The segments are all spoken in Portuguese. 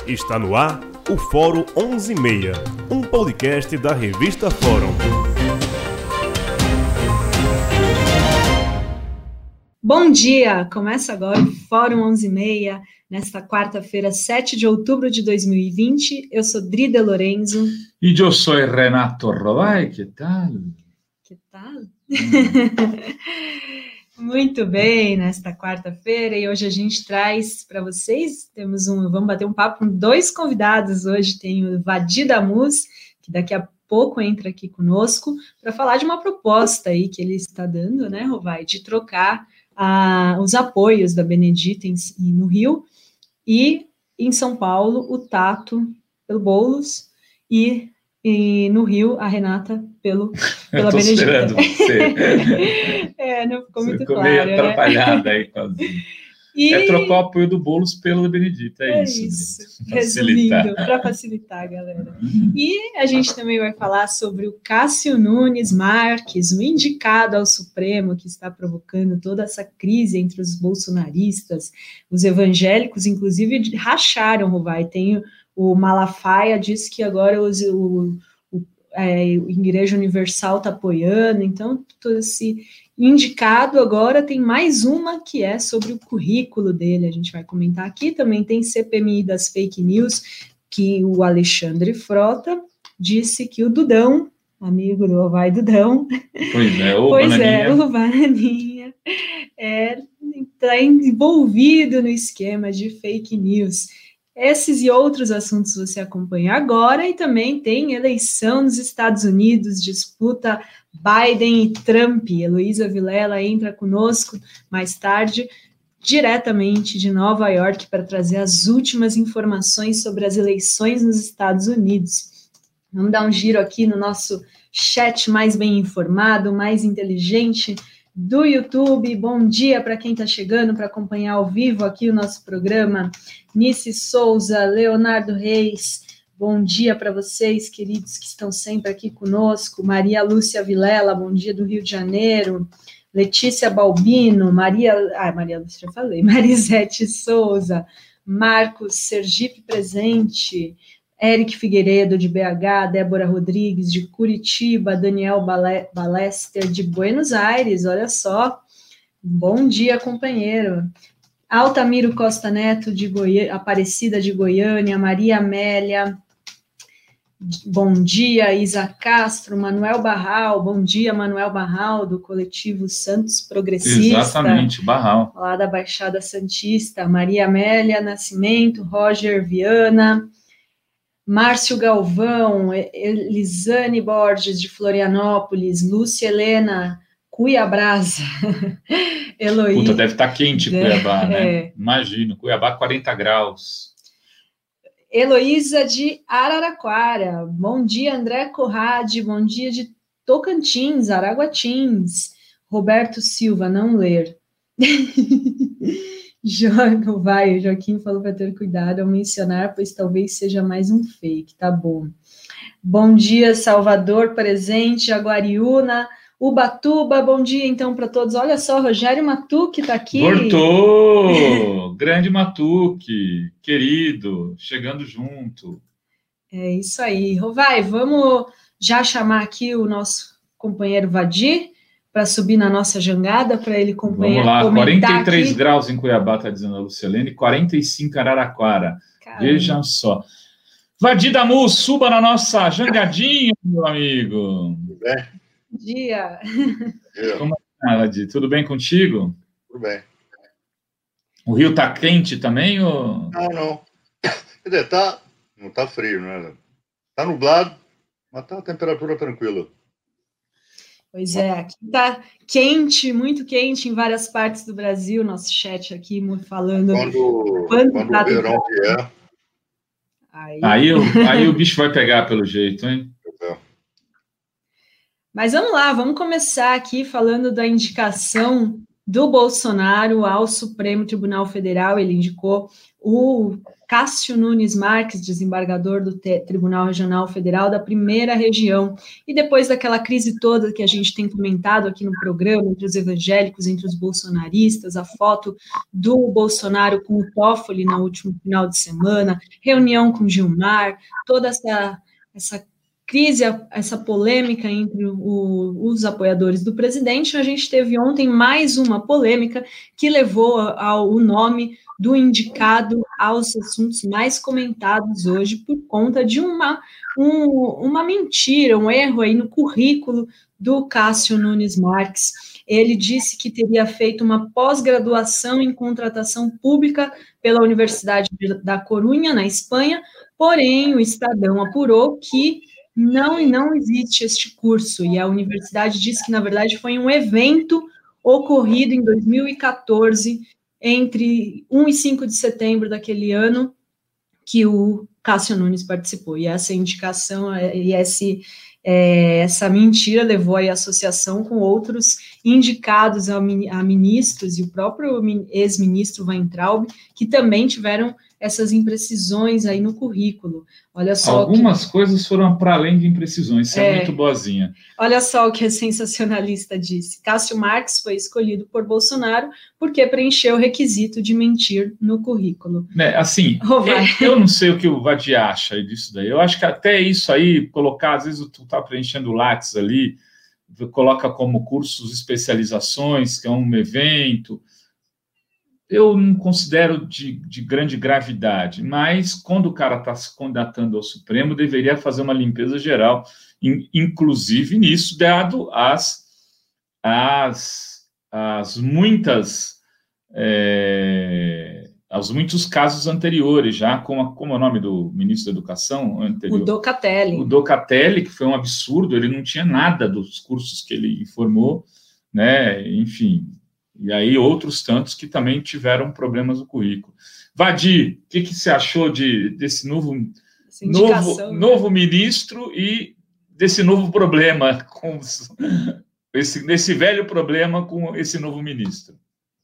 Está no ar o Fórum 11:30, um podcast da revista Fórum. Bom dia! Começa agora o Fórum 11:30, nesta quarta-feira, 7 de outubro de 2020. Eu sou Drida Lorenzo. E eu sou Renato Rovai, que tal? Que tal? Muito bem, nesta quarta-feira, e hoje a gente traz para vocês, vamos bater um papo com dois convidados hoje. Tem o Vadi Damus, que daqui a pouco entra aqui conosco, para falar de uma proposta aí que ele está dando, né, Rovai, de trocar os apoios da Benedita no Rio, e em São Paulo, o Tato pelo Boulos, e no Rio, a Renata pela Benedita. Esperando você. Não ficou muito ficou claro, meio atrapalhada aí, quase. É trocar o apoio do Boulos pela Benedita, é isso. Resumindo, para facilitar, galera. E a gente também vai falar sobre o Cássio Nunes Marques, o indicado ao Supremo, que está provocando toda essa crise entre os bolsonaristas. Os evangélicos, inclusive, racharam, Rovai. Tem o Malafaia, disse que agora a Igreja Universal está apoiando, então todo esse indicado agora tem mais uma que é sobre o currículo dele, a gente vai comentar aqui. Também tem CPMI das fake news, que o Alexandre Frota disse que o Dudão, amigo do Rovai Dudão, o Bananinha, está envolvido no esquema de fake news. Esses e outros assuntos você acompanha agora, e também tem eleição nos Estados Unidos, disputa Biden e Trump. Heloísa Vilela entra conosco mais tarde, diretamente de Nova York, para trazer as últimas informações sobre as eleições nos Estados Unidos. Vamos dar um giro aqui no nosso chat mais bem informado, mais inteligente do YouTube. Bom dia para quem está chegando para acompanhar ao vivo aqui o nosso programa. Nice Souza, Leonardo Reis, bom dia para vocês, queridos, que estão sempre aqui conosco. Maria Lúcia Vilela, bom dia do Rio de Janeiro. Letícia Balbino, Maria Lúcia, já falei. Marisete Souza, Marcos Sergipe presente, Eric Figueiredo, de BH, Débora Rodrigues, de Curitiba, Daniel Balester, de Buenos Aires, olha só. Bom dia, companheiro. Altamiro Costa Neto, de Aparecida de Goiânia, Maria Amélia, bom dia. Isa Castro, Manuel Barral, bom dia, Manuel Barral, do coletivo Santos Progressista. Exatamente, Barral. Lá da Baixada Santista. Maria Amélia Nascimento, Roger Viana, Márcio Galvão, Elisane Borges, de Florianópolis, Lúcia Helena Cuiabrasa, Eloí. Puta, deve estar quente Cuiabá, né? Imagino, Cuiabá 40 graus. Heloísa de Araraquara, bom dia, André Corrade, bom dia de Tocantins, Araguatins. Roberto Silva, não ler. O Joaquim falou para ter cuidado ao mencionar, pois talvez seja mais um fake, tá bom. Bom dia, Salvador presente, Jaguariúna, Ubatuba, bom dia então para todos. Olha só, Rogério Matuque está aqui. Voltou! Grande Matuque, querido, chegando junto. É isso aí. Rovai, vamos já chamar aqui o nosso companheiro Vadi para subir na nossa jangada, para ele acompanhar. Vamos lá, 43 aqui. Graus em Cuiabá, está dizendo a Lucielene, 45 em Araraquara. Caramba. Vejam só. Vadi Damus, suba na nossa jangadinha, meu amigo. Tudo bem? Bom dia. Como é, Vadi? Tudo bem contigo? Tudo bem. O Rio está quente também? Ou... Não. Quer dizer, não está frio, né? Está nublado, mas está a temperatura tranquila. Pois é, aqui está quente, muito quente em várias partes do Brasil, nosso chat aqui falando. Quando o verão vier. Aí o bicho vai pegar pelo jeito, hein? Mas vamos lá, vamos começar aqui falando da indicação do Bolsonaro ao Supremo Tribunal Federal. Ele indicou o Cássio Nunes Marques, desembargador do Tribunal Regional Federal da primeira região. E depois daquela crise toda que a gente tem comentado aqui no programa, entre os evangélicos, entre os bolsonaristas, a foto do Bolsonaro com o Toffoli no último final de semana, reunião com Gilmar, toda essa crise, essa polêmica entre os apoiadores do presidente, a gente teve ontem mais uma polêmica que levou ao nome do indicado aos assuntos mais comentados hoje por conta de uma mentira, um erro aí no currículo do Cássio Nunes Marques. Ele disse que teria feito uma pós-graduação em contratação pública pela Universidade da Corunha, na Espanha, porém o Estadão apurou que não existe este curso, e a universidade disse que, na verdade, foi um evento ocorrido em 2014, entre 1 e 5 de setembro daquele ano, que o Cássio Nunes participou. E essa indicação e essa mentira levou a associação com outros indicados a ministros, e o próprio ex-ministro Weintraub, que também tiveram essas imprecisões aí no currículo. Olha só. Algumas coisas foram para além de imprecisões, isso é muito boazinha. Olha só o que a sensacionalista disse. Cássio Marques foi escolhido por Bolsonaro porque preencheu o requisito de mentir no currículo. Assim, eu não sei o que o Vadi acha disso daí. Eu acho que até isso aí, colocar, às vezes tu está preenchendo o Lattes ali, coloca como cursos, especializações, que é um evento. Eu não considero de grande gravidade, mas quando o cara está se candidatando ao Supremo, deveria fazer uma limpeza geral, inclusive nisso, dado aos muitos casos anteriores, já, como é o nome do ministro da Educação anterior? O Docatelli. O Docatelli, que foi um absurdo, ele não tinha nada dos cursos que ele informou, né? Enfim. E aí outros tantos que também tiveram problemas no currículo. Vadi, o que você achou desse novo ministro e desse novo problema, desse velho problema com esse novo ministro?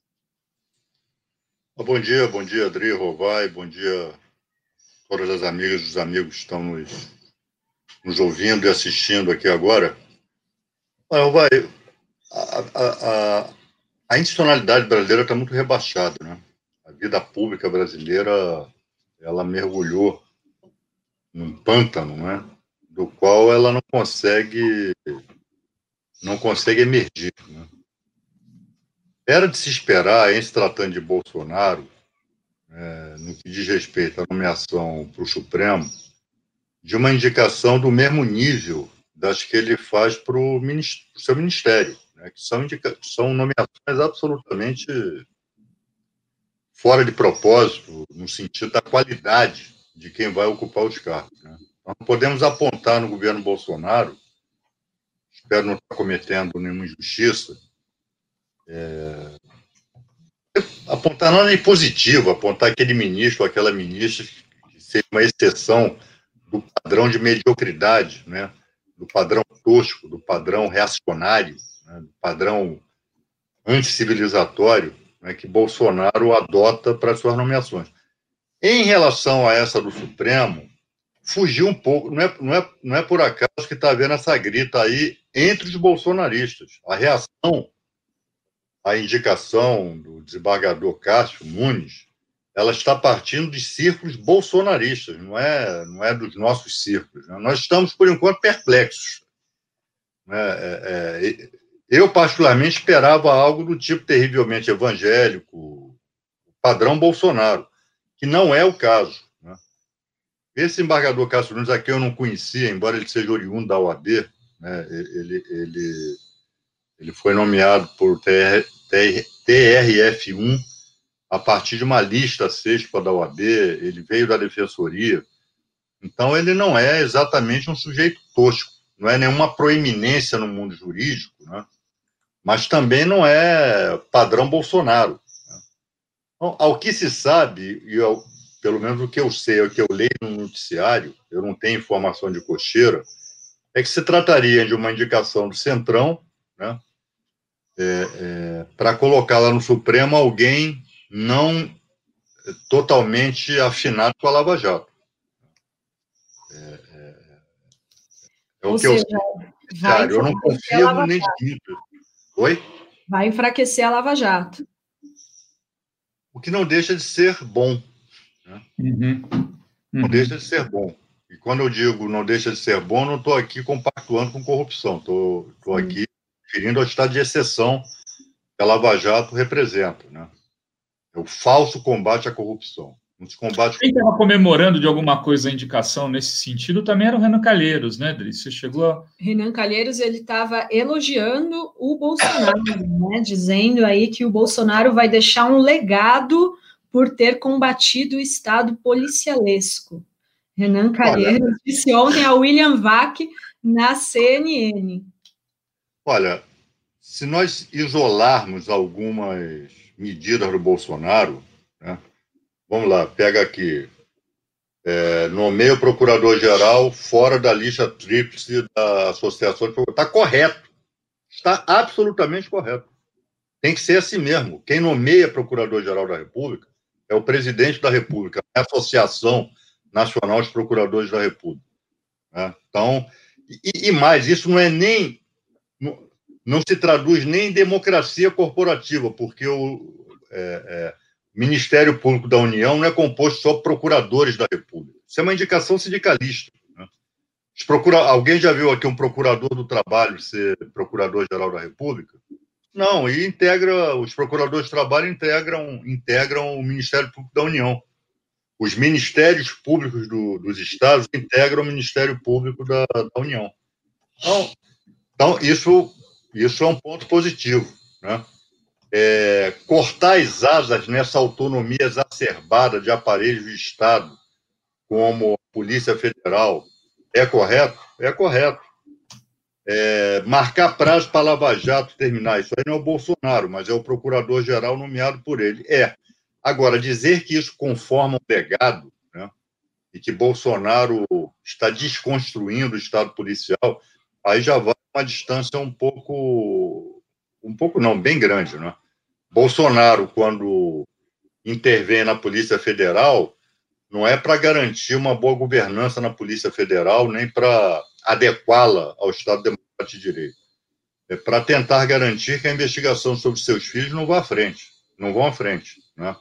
Bom dia, Adri, Rovai, bom dia a todas as amigas e os amigos que estão nos ouvindo e assistindo aqui agora. Rovai, a institucionalidade brasileira está muito rebaixada, né? A vida pública brasileira, ela mergulhou num pântano, né? Do qual ela não consegue emergir, né? Era de se esperar, em se tratando de Bolsonaro, no que diz respeito à nomeação para o Supremo, de uma indicação do mesmo nível das que ele faz para o seu ministério, né, que são nomeações absolutamente fora de propósito, no sentido da qualidade de quem vai ocupar os cargos, né? Nós não podemos apontar no governo Bolsonaro, espero não estar cometendo nenhuma injustiça, apontar não é positivo, apontar aquele ministro ou aquela ministra que seja uma exceção do padrão de mediocridade, né, do padrão tosco, do padrão reacionário, né, do padrão anticivilizatório, né, que Bolsonaro adota para suas nomeações. Em relação a essa do Supremo, fugiu um pouco, não é por acaso que está havendo essa grita aí entre os bolsonaristas. A reação à indicação do desembargador Cássio Nunes, ela está partindo de círculos bolsonaristas, não é dos nossos círculos, né? Nós estamos, por enquanto, perplexos. Eu, particularmente, esperava algo do tipo terrivelmente evangélico, padrão Bolsonaro, que não é o caso, né? Esse embargador Cássio Nunes, aqui eu não conhecia, embora ele seja oriundo da OAB, né? Ele foi nomeado por TRF1 a partir de uma lista sexta da OAB, ele veio da Defensoria. Então, ele não é exatamente um sujeito tosco, não é nenhuma proeminência no mundo jurídico, né? Mas também não é padrão Bolsonaro, né? Então, ao que se sabe, pelo menos o que eu sei, o que eu leio no noticiário, eu não tenho informação de cocheira, é que se trataria de uma indicação do Centrão, né, para colocar lá no Supremo alguém não totalmente afinado com a Lava Jato. Ou seja, eu não confio nem de. Oi? Vai enfraquecer a Lava Jato. O que não deixa de ser bom. Né? Não deixa de ser bom. E quando eu digo não deixa de ser bom, não estou aqui compactuando com corrupção. Estou aqui referindo ao estado de exceção que a Lava Jato representa. Né? É o falso combate à corrupção. Quem estava comemorando de alguma coisa a indicação nesse sentido também era o Renan Calheiros, né, Dri? Você chegou a... Renan Calheiros, ele estava elogiando o Bolsonaro, né, dizendo aí que o Bolsonaro vai deixar um legado por ter combatido o Estado policialesco. Renan Calheiros disse ontem ao William Vac na CNN. Olha, se nós isolarmos algumas medidas do Bolsonaro, né, vamos lá, pega aqui, nomeia o procurador-geral fora da lista tríplice da Associação de Procuradores. Está correto, está absolutamente correto. Tem que ser assim mesmo. Quem nomeia procurador-geral da República é o presidente da República, a Associação Nacional de Procuradores da República. Né? Então, e mais, isso não é nem... Não se traduz nem em democracia corporativa, porque o Ministério Público da União não é composto só por procuradores da República. Isso é uma indicação sindicalista. Né? Alguém já viu aqui um procurador do trabalho ser procurador-geral da República? Não, e os procuradores do trabalho integram o Ministério Público da União. Os ministérios públicos dos estados integram o Ministério Público da União. Então isso é um ponto positivo, né? Cortar as asas nessa autonomia exacerbada de aparelhos de Estado, como a Polícia Federal, é correto? É correto. Marcar prazo para a Lava Jato terminar, isso aí não é o Bolsonaro, mas é o procurador-geral nomeado por ele. Agora, dizer que isso conforma um legado, né, e que Bolsonaro está desconstruindo o Estado policial, aí já vai uma distância um pouco não, bem grande, né? Bolsonaro, quando intervém na Polícia Federal, não é para garantir uma boa governança na Polícia Federal, nem para adequá-la ao Estado Democrático de Direito. É para tentar garantir que a investigação sobre seus filhos não vão à frente. Né?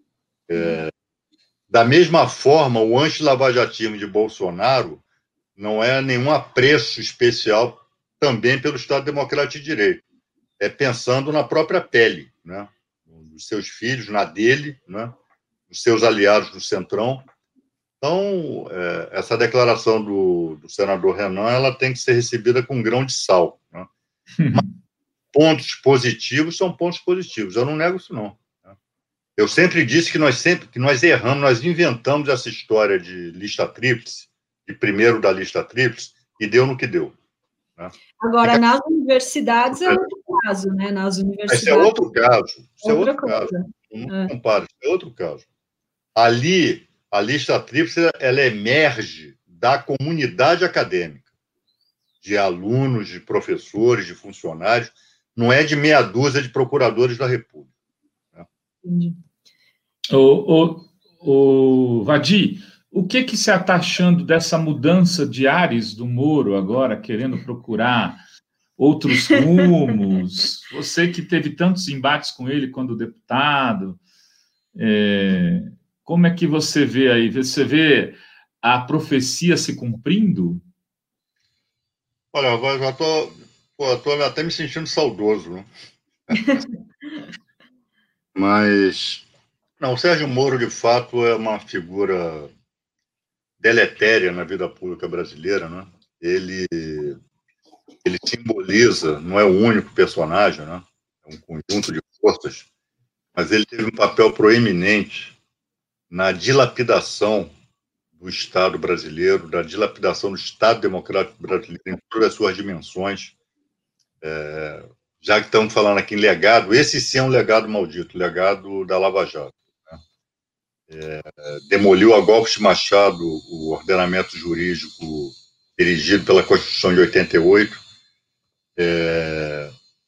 Da mesma forma, o anti-lavajatismo de Bolsonaro não é nenhum apreço especial também pelo Estado Democrático de Direito. É pensando na própria pele, né? Dos seus filhos, na dele, né? Dos seus aliados do Centrão. Então, essa declaração do senador Renan, ela tem que ser recebida com um grão de sal. Né? Mas pontos positivos são pontos positivos. Eu não nego isso, não. Né? Eu sempre disse que nós erramos, nós inventamos essa história de lista tríplice, de primeiro da lista tríplice, e deu no que deu. Né? Agora, nas universidades é outro caso, né? Nas universidades... Esse é outro caso. Não compara, isso é outro caso. Ali, a lista tríplice, ela emerge da comunidade acadêmica, de alunos, de professores, de funcionários, não é de meia dúzia de procuradores da República. Né? Entendi. Vadi, o que você está achando dessa mudança de ares do Moro agora, querendo procurar outros rumos? Você que teve tantos embates com ele quando deputado, como é que você vê aí? Você vê a profecia se cumprindo? Olha, eu já estou até me sentindo saudoso, né? Mas, não, o Sérgio Moro, de fato, é uma figura deletéria na vida pública brasileira, né? Ele simboliza, não é o único personagem, né? É um conjunto de forças, mas ele teve um papel proeminente na dilapidação do Estado brasileiro, da dilapidação do Estado Democrático brasileiro em todas as suas dimensões. Já que estamos falando aqui em legado, esse sim é um legado maldito, legado da Lava Jato. Né? Demoliu a golpes de Machado o ordenamento jurídico erigido pela Constituição de 88,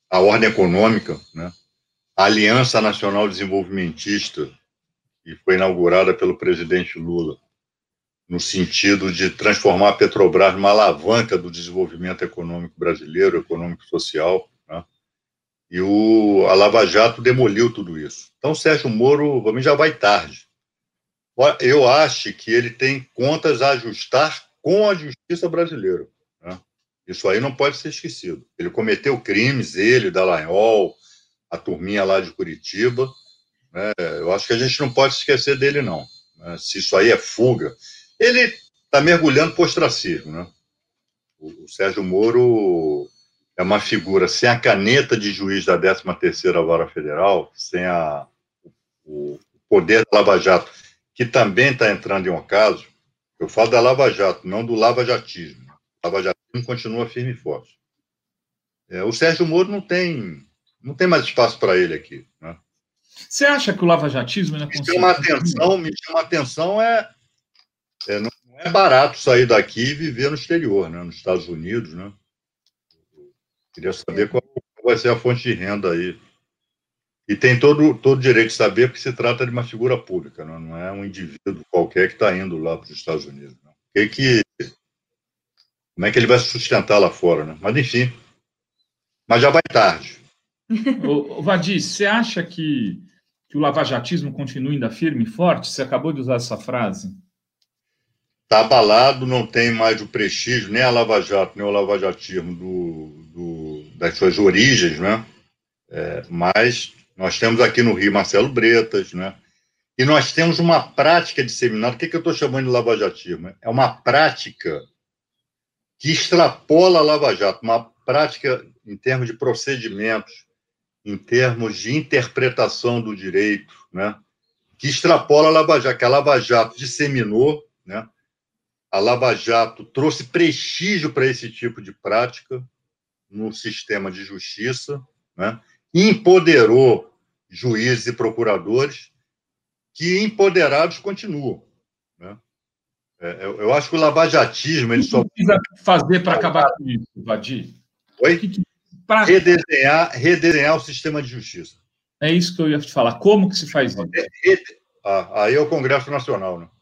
a ordem econômica, né? A Aliança Nacional Desenvolvimentista, que foi inaugurada pelo presidente Lula, no sentido de transformar a Petrobras numa alavanca do desenvolvimento econômico brasileiro, econômico-social, né? E a Lava Jato demoliu tudo isso. Então, Sérgio Moro, para mim, já vai tarde. Eu acho que ele tem contas a ajustar com a justiça brasileira, né? Isso aí não pode ser esquecido. Ele cometeu crimes, ele, Dallagnol, a turminha lá de Curitiba, né? Eu acho que a gente não pode esquecer dele, não, né? Se isso aí é fuga. Ele está mergulhando para o ostracismo, né? O Sérgio Moro é uma figura sem a caneta de juiz da 13ª Vara Federal, sem o poder da Lava Jato, que também está entrando em um caso. Eu falo da Lava Jato, não do lavajatismo. O lavajatismo continua firme e forte. O Sérgio Moro não tem mais espaço para ele aqui, né? Você acha que o lavajatismo ainda me chama a atenção não é barato sair daqui e viver no exterior, né? Nos Estados Unidos, né? Queria saber qual vai ser a fonte de renda aí. E tem todo o direito de saber, porque se trata de uma figura pública, né? Não é um indivíduo qualquer que está indo lá para os Estados Unidos, né? Como é que ele vai se sustentar lá fora, né? Mas, enfim, mas já vai tarde. Vadi, você acha que o lavajatismo continua ainda firme e forte? Você acabou de usar essa frase. Está abalado, não tem mais o prestígio, nem a Lava Jato, nem o lavajatismo das suas origens, né? Mas nós temos aqui no Rio Marcelo Bretas, né? E nós temos uma prática disseminada. O que eu estou chamando de lavajatismo? É uma prática que extrapola a Lava Jato, uma prática em termos de procedimentos, em termos de interpretação do direito, né? Que extrapola a Lava Jato, que a Lava Jato disseminou, né? A Lava Jato trouxe prestígio para esse tipo de prática no sistema de justiça, né? Empoderou juízes e procuradores, que empoderados continuam, né? Eu acho que o lavajatismo ele só precisa fazer para acabar com isso, Vadi. Oi? Redesenhar o sistema de justiça. É isso que eu ia te falar. Como que se faz isso? Aí é o Congresso Nacional, né?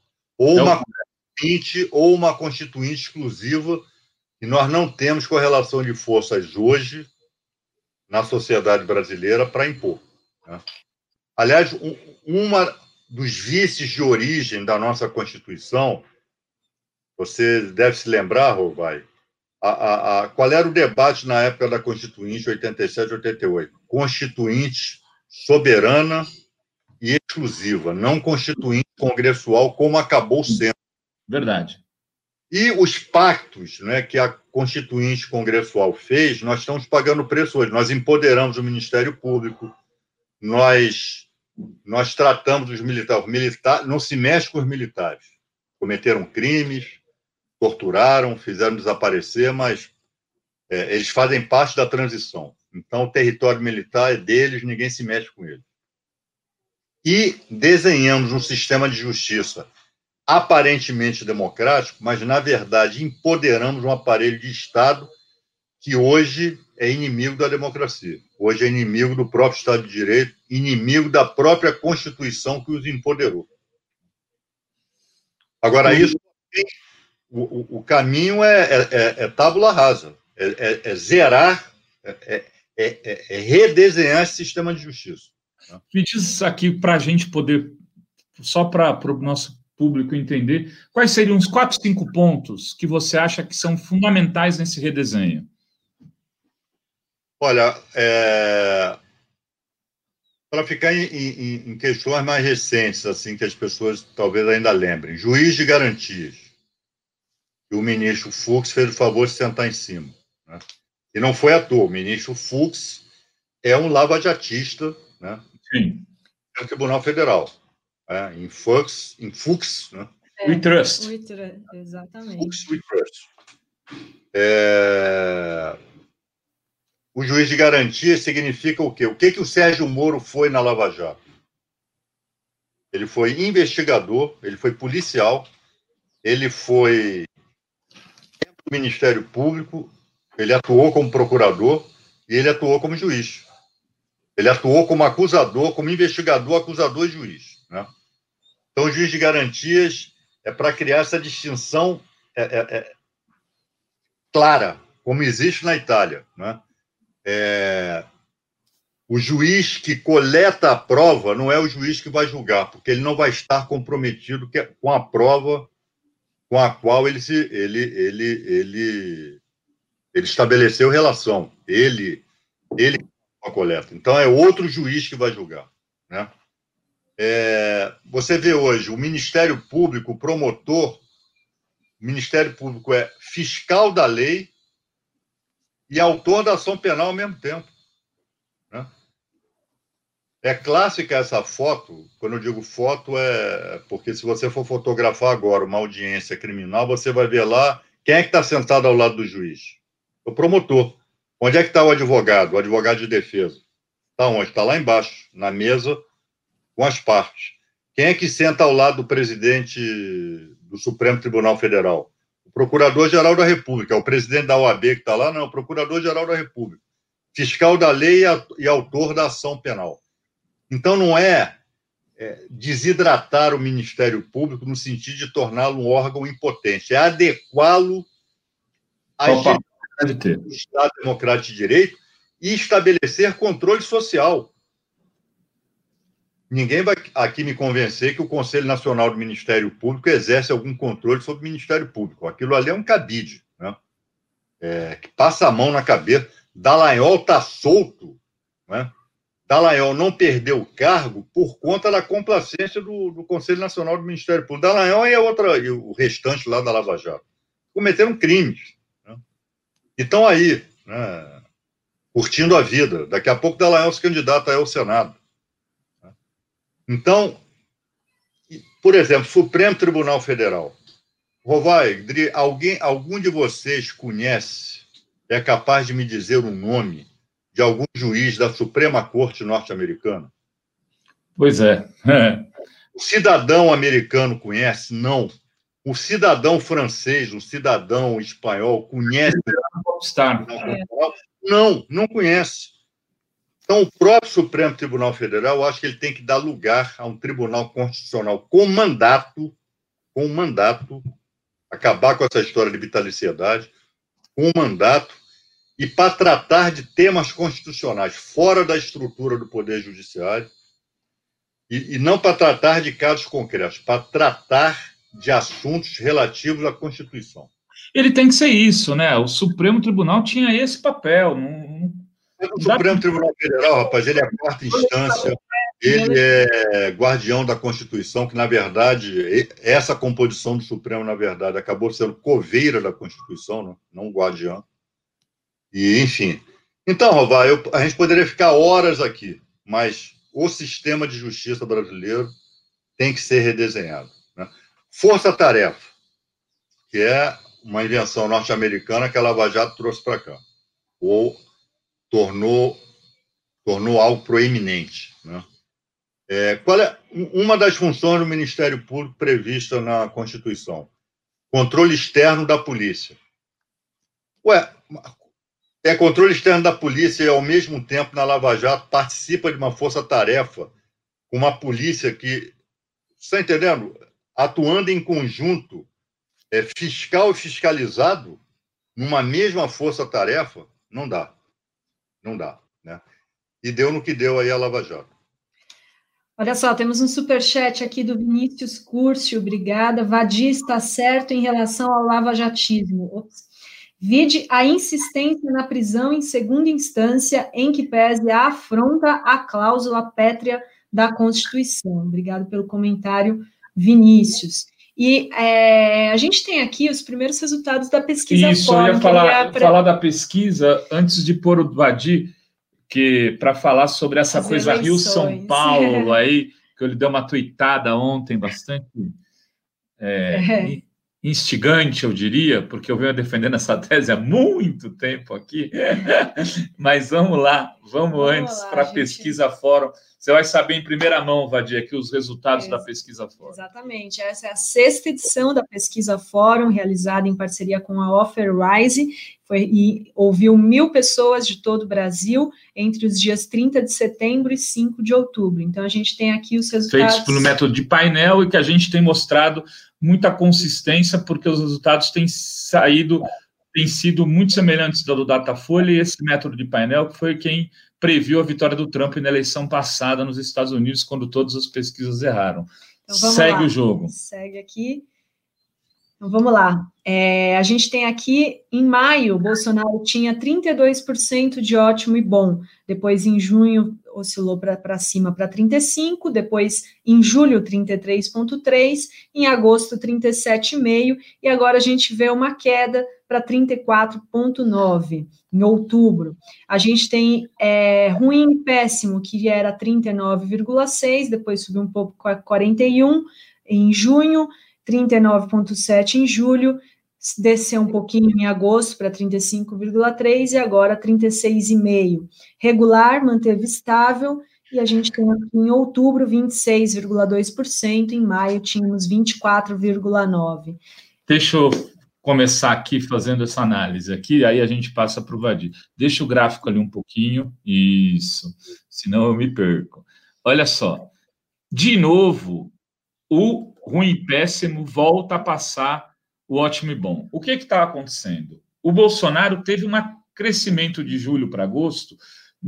Ou uma constituinte exclusiva, e nós não temos correlação de forças hoje na sociedade brasileira para impor, né? Aliás, uma dos vícios de origem da nossa Constituição, você deve se lembrar, Rovai, qual era o debate na época da Constituinte 87 e 88? Constituinte soberana e exclusiva, não constituinte congressual, como acabou sendo. Verdade. E os pactos, né, que a Constituinte Congressual fez, nós estamos pagando o preço hoje. Nós empoderamos o Ministério Público, nós tratamos os militares, não se mexe com os militares. Cometeram crimes, torturaram, fizeram desaparecer, mas eles fazem parte da transição. Então, o território militar é deles, ninguém se mexe com ele. E desenhamos um sistema de justiça aparentemente democrático, mas, na verdade, empoderamos um aparelho de Estado que hoje é inimigo da democracia. Hoje é inimigo do próprio Estado de Direito, inimigo da própria Constituição que os empoderou. Agora, isso, o caminho é tábula rasa, é zerar, redesenhar esse sistema de justiça. Me diz aqui, para a gente poder, só para o nosso público entender, quais seriam os 4, 5 pontos que você acha que são fundamentais nesse redesenho? Olha, para ficar em questões mais recentes, assim, que as pessoas talvez ainda lembrem, juiz de garantias, que o ministro Fux fez o favor de sentar em cima, né? E não foi à toa, o ministro Fux é um lavajatista, né? Sim. No Tribunal Federal, em Fux, né? We trust. Exatamente. Fux, we trust. O juiz de garantia significa o quê? O que o Sérgio Moro foi na Lava Jato? Ele foi investigador, ele foi policial, ele foi do Ministério Público, ele atuou como procurador e ele atuou como juiz. Ele atuou como acusador, como investigador, acusador e juiz, né? Então, o juiz de garantias é para criar essa distinção clara, como existe na Itália, né? O juiz que coleta a prova não é o juiz que vai julgar, porque ele não vai estar comprometido com a prova com a qual ele estabeleceu relação. Ele a coleta. Então, é outro juiz que vai julgar, né? Você vê hoje o Ministério Público, o promotor, o Ministério Público é fiscal da lei e autor da ação penal ao mesmo tempo, né? É clássica essa foto. Quando eu digo foto, porque se você for fotografar agora uma audiência criminal, você vai ver lá quem é que está sentado ao lado do juiz. O promotor. Onde é que está o advogado de defesa? Está onde? Está lá embaixo, na mesa, com as partes. Quem é que senta ao lado do presidente do Supremo Tribunal Federal? O Procurador-Geral da República. É o presidente da OAB que está lá? Não, é o Procurador-Geral da República. Fiscal da lei e autor da ação penal. Então, não é desidratar o Ministério Público no sentido de torná-lo um órgão impotente. É adequá-lo às do Estado Democrático de Direito e estabelecer controle social. Ninguém vai aqui me convencer que o Conselho Nacional do Ministério Público exerce algum controle sobre o Ministério Público. Aquilo ali é um cabide, né? Que passa a mão na cabeça. Dallagnol está solto, né? Dallagnol não perdeu o cargo por conta da complacência do Conselho Nacional do Ministério Público. Dallagnol e o restante lá da Lava Jato cometeram crimes, né? E estão aí, né, curtindo a vida. Daqui a pouco Dallagnol se candidata ao Senado. Então, por exemplo, Supremo Tribunal Federal. Rovai, algum de vocês conhece, é capaz de me dizer o nome de algum juiz da Suprema Corte norte-americana? Pois é. O cidadão americano conhece? Não. O cidadão francês, o cidadão espanhol conhece? Não conhece. Então, o próprio Supremo Tribunal Federal, eu acho que ele tem que dar lugar a um tribunal constitucional com mandato, acabar com essa história de vitaliciedade, com mandato, e para tratar de temas constitucionais fora da estrutura do Poder Judiciário, e não para tratar de casos concretos, para tratar de assuntos relativos à Constituição. Ele tem que ser isso, né? O Supremo Tribunal tinha esse papel. O Supremo Tribunal Federal, rapaz, ele é a quarta instância, ele é guardião da Constituição, que, na verdade, essa composição do Supremo, na verdade, acabou sendo coveira da Constituição, não guardião. E, enfim. Então, Rovai, a gente poderia ficar horas aqui, mas o sistema de justiça brasileiro tem que ser redesenhado, né? Força-tarefa, que é uma invenção norte-americana que a Lava Jato trouxe para cá, ou tornou algo proeminente, né? Qual é uma das funções do Ministério Público prevista na Constituição? Controle externo da polícia. Controle externo da polícia e, ao mesmo tempo, na Lava Jato, participa de uma força-tarefa com uma polícia que, você está entendendo? Atuando em conjunto, fiscal e fiscalizado, numa mesma força-tarefa, não dá. Não dá, né? E deu no que deu aí a Lava Jato. Olha só, temos um superchat aqui do Vinícius Curcio, obrigada. Vadir está certo em relação ao lavajatismo. Vide a insistência na prisão em segunda instância, em que pese a afronta à cláusula pétrea da Constituição. Obrigado pelo comentário, Vinícius. E a gente tem aqui os primeiros resultados da pesquisa. Isso, eu ia falar da pesquisa antes de pôr o Vadir, para falar sobre essa coisa Rio-São Paulo aí, que eu lhe dei uma tuitada ontem bastante instigante, eu diria, porque eu venho defendendo essa tese há muito tempo aqui. Mas vamos lá. Vamos antes para a pesquisa Fórum. Você vai saber em primeira mão, Vadir, aqui os resultados da pesquisa Fórum. Exatamente. Essa é a 6ª edição da pesquisa Fórum, realizada em parceria com a Offerrise, e ouviu 1.000 pessoas de todo o Brasil entre os dias 30 de setembro e 5 de outubro. Então, a gente tem aqui os resultados... Feitos pelo método de painel e que a gente tem mostrado muita consistência, porque os resultados têm sido muito semelhantes ao do Datafolha e esse método de painel, que foi quem previu a vitória do Trump na eleição passada nos Estados Unidos, quando todas as pesquisas erraram. Então, segue o jogo. Segue aqui. Então, vamos lá. A gente tem aqui, em maio, Bolsonaro tinha 32% de ótimo e bom. Depois, em junho, oscilou para cima para 35%. Depois, em julho, 33,3%. Em agosto, 37,5%. E agora a gente vê uma queda para 34,9%. Em outubro, a gente tem ruim e péssimo, que era 39,6%. Depois subiu um pouco para 41%. Em junho, 39,7% em julho, desceu um pouquinho em agosto para 35,3% e agora 36,5%. Regular, manteve estável, e a gente tem aqui em outubro 26,2%, em maio tínhamos 24,9%. Deixa eu começar aqui fazendo essa análise aqui, aí a gente passa para o Vadir. Deixa o gráfico ali um pouquinho, isso, senão eu me perco. Olha só, de novo, o ruim e péssimo volta a passar o ótimo e bom. O que está acontecendo? O Bolsonaro teve um crescimento de julho para agosto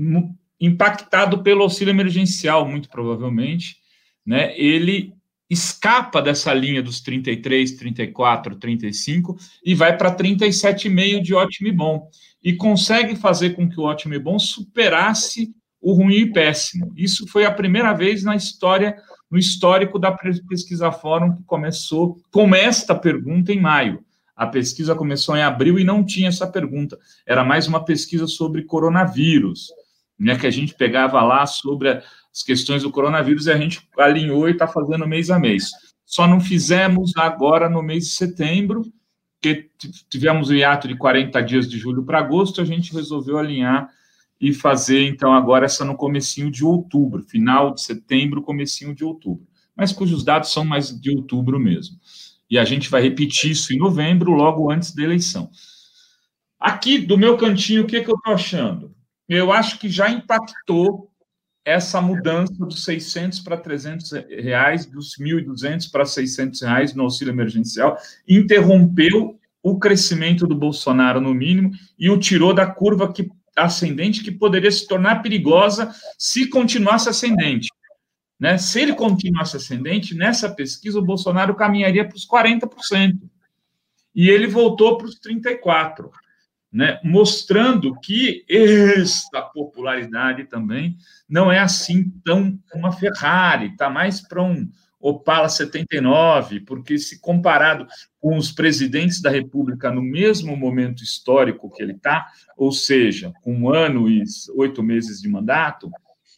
impactado pelo auxílio emergencial, muito provavelmente, né? Ele escapa dessa linha dos 33, 34, 35 e vai para 37,5 de ótimo e bom. E consegue fazer com que o ótimo e bom superasse o ruim e péssimo. Isso foi a primeira vez na história, no histórico da pesquisa Fórum, que começou com esta pergunta em maio. A pesquisa começou em abril e não tinha essa pergunta. Era mais uma pesquisa sobre coronavírus, né, que a gente pegava lá sobre as questões do coronavírus e a gente alinhou e está fazendo mês a mês. Só não fizemos agora no mês de setembro, porque tivemos o hiato de 40 dias de julho para agosto, a gente resolveu alinhar e fazer, então, agora essa no comecinho de outubro, final de setembro, comecinho de outubro, mas cujos dados são mais de outubro mesmo. E a gente vai repetir isso em novembro, logo antes da eleição. Aqui, do meu cantinho, o que eu estou achando? Eu acho que já impactou essa mudança dos 600 para 300 reais, dos 1.200 para 600 reais no auxílio emergencial, interrompeu o crescimento do Bolsonaro, no mínimo, e o tirou da curva ascendente, que poderia se tornar perigosa se continuasse ascendente. Né? Se ele continuasse ascendente, nessa pesquisa, o Bolsonaro caminharia para os 40%. E ele voltou para os 34%. Né? Mostrando que esta popularidade também não é assim tão uma Ferrari, está mais para um Opala 79, porque se comparado com os presidentes da República no mesmo momento histórico que ele está, ou seja, com 1 ano e 8 meses de mandato,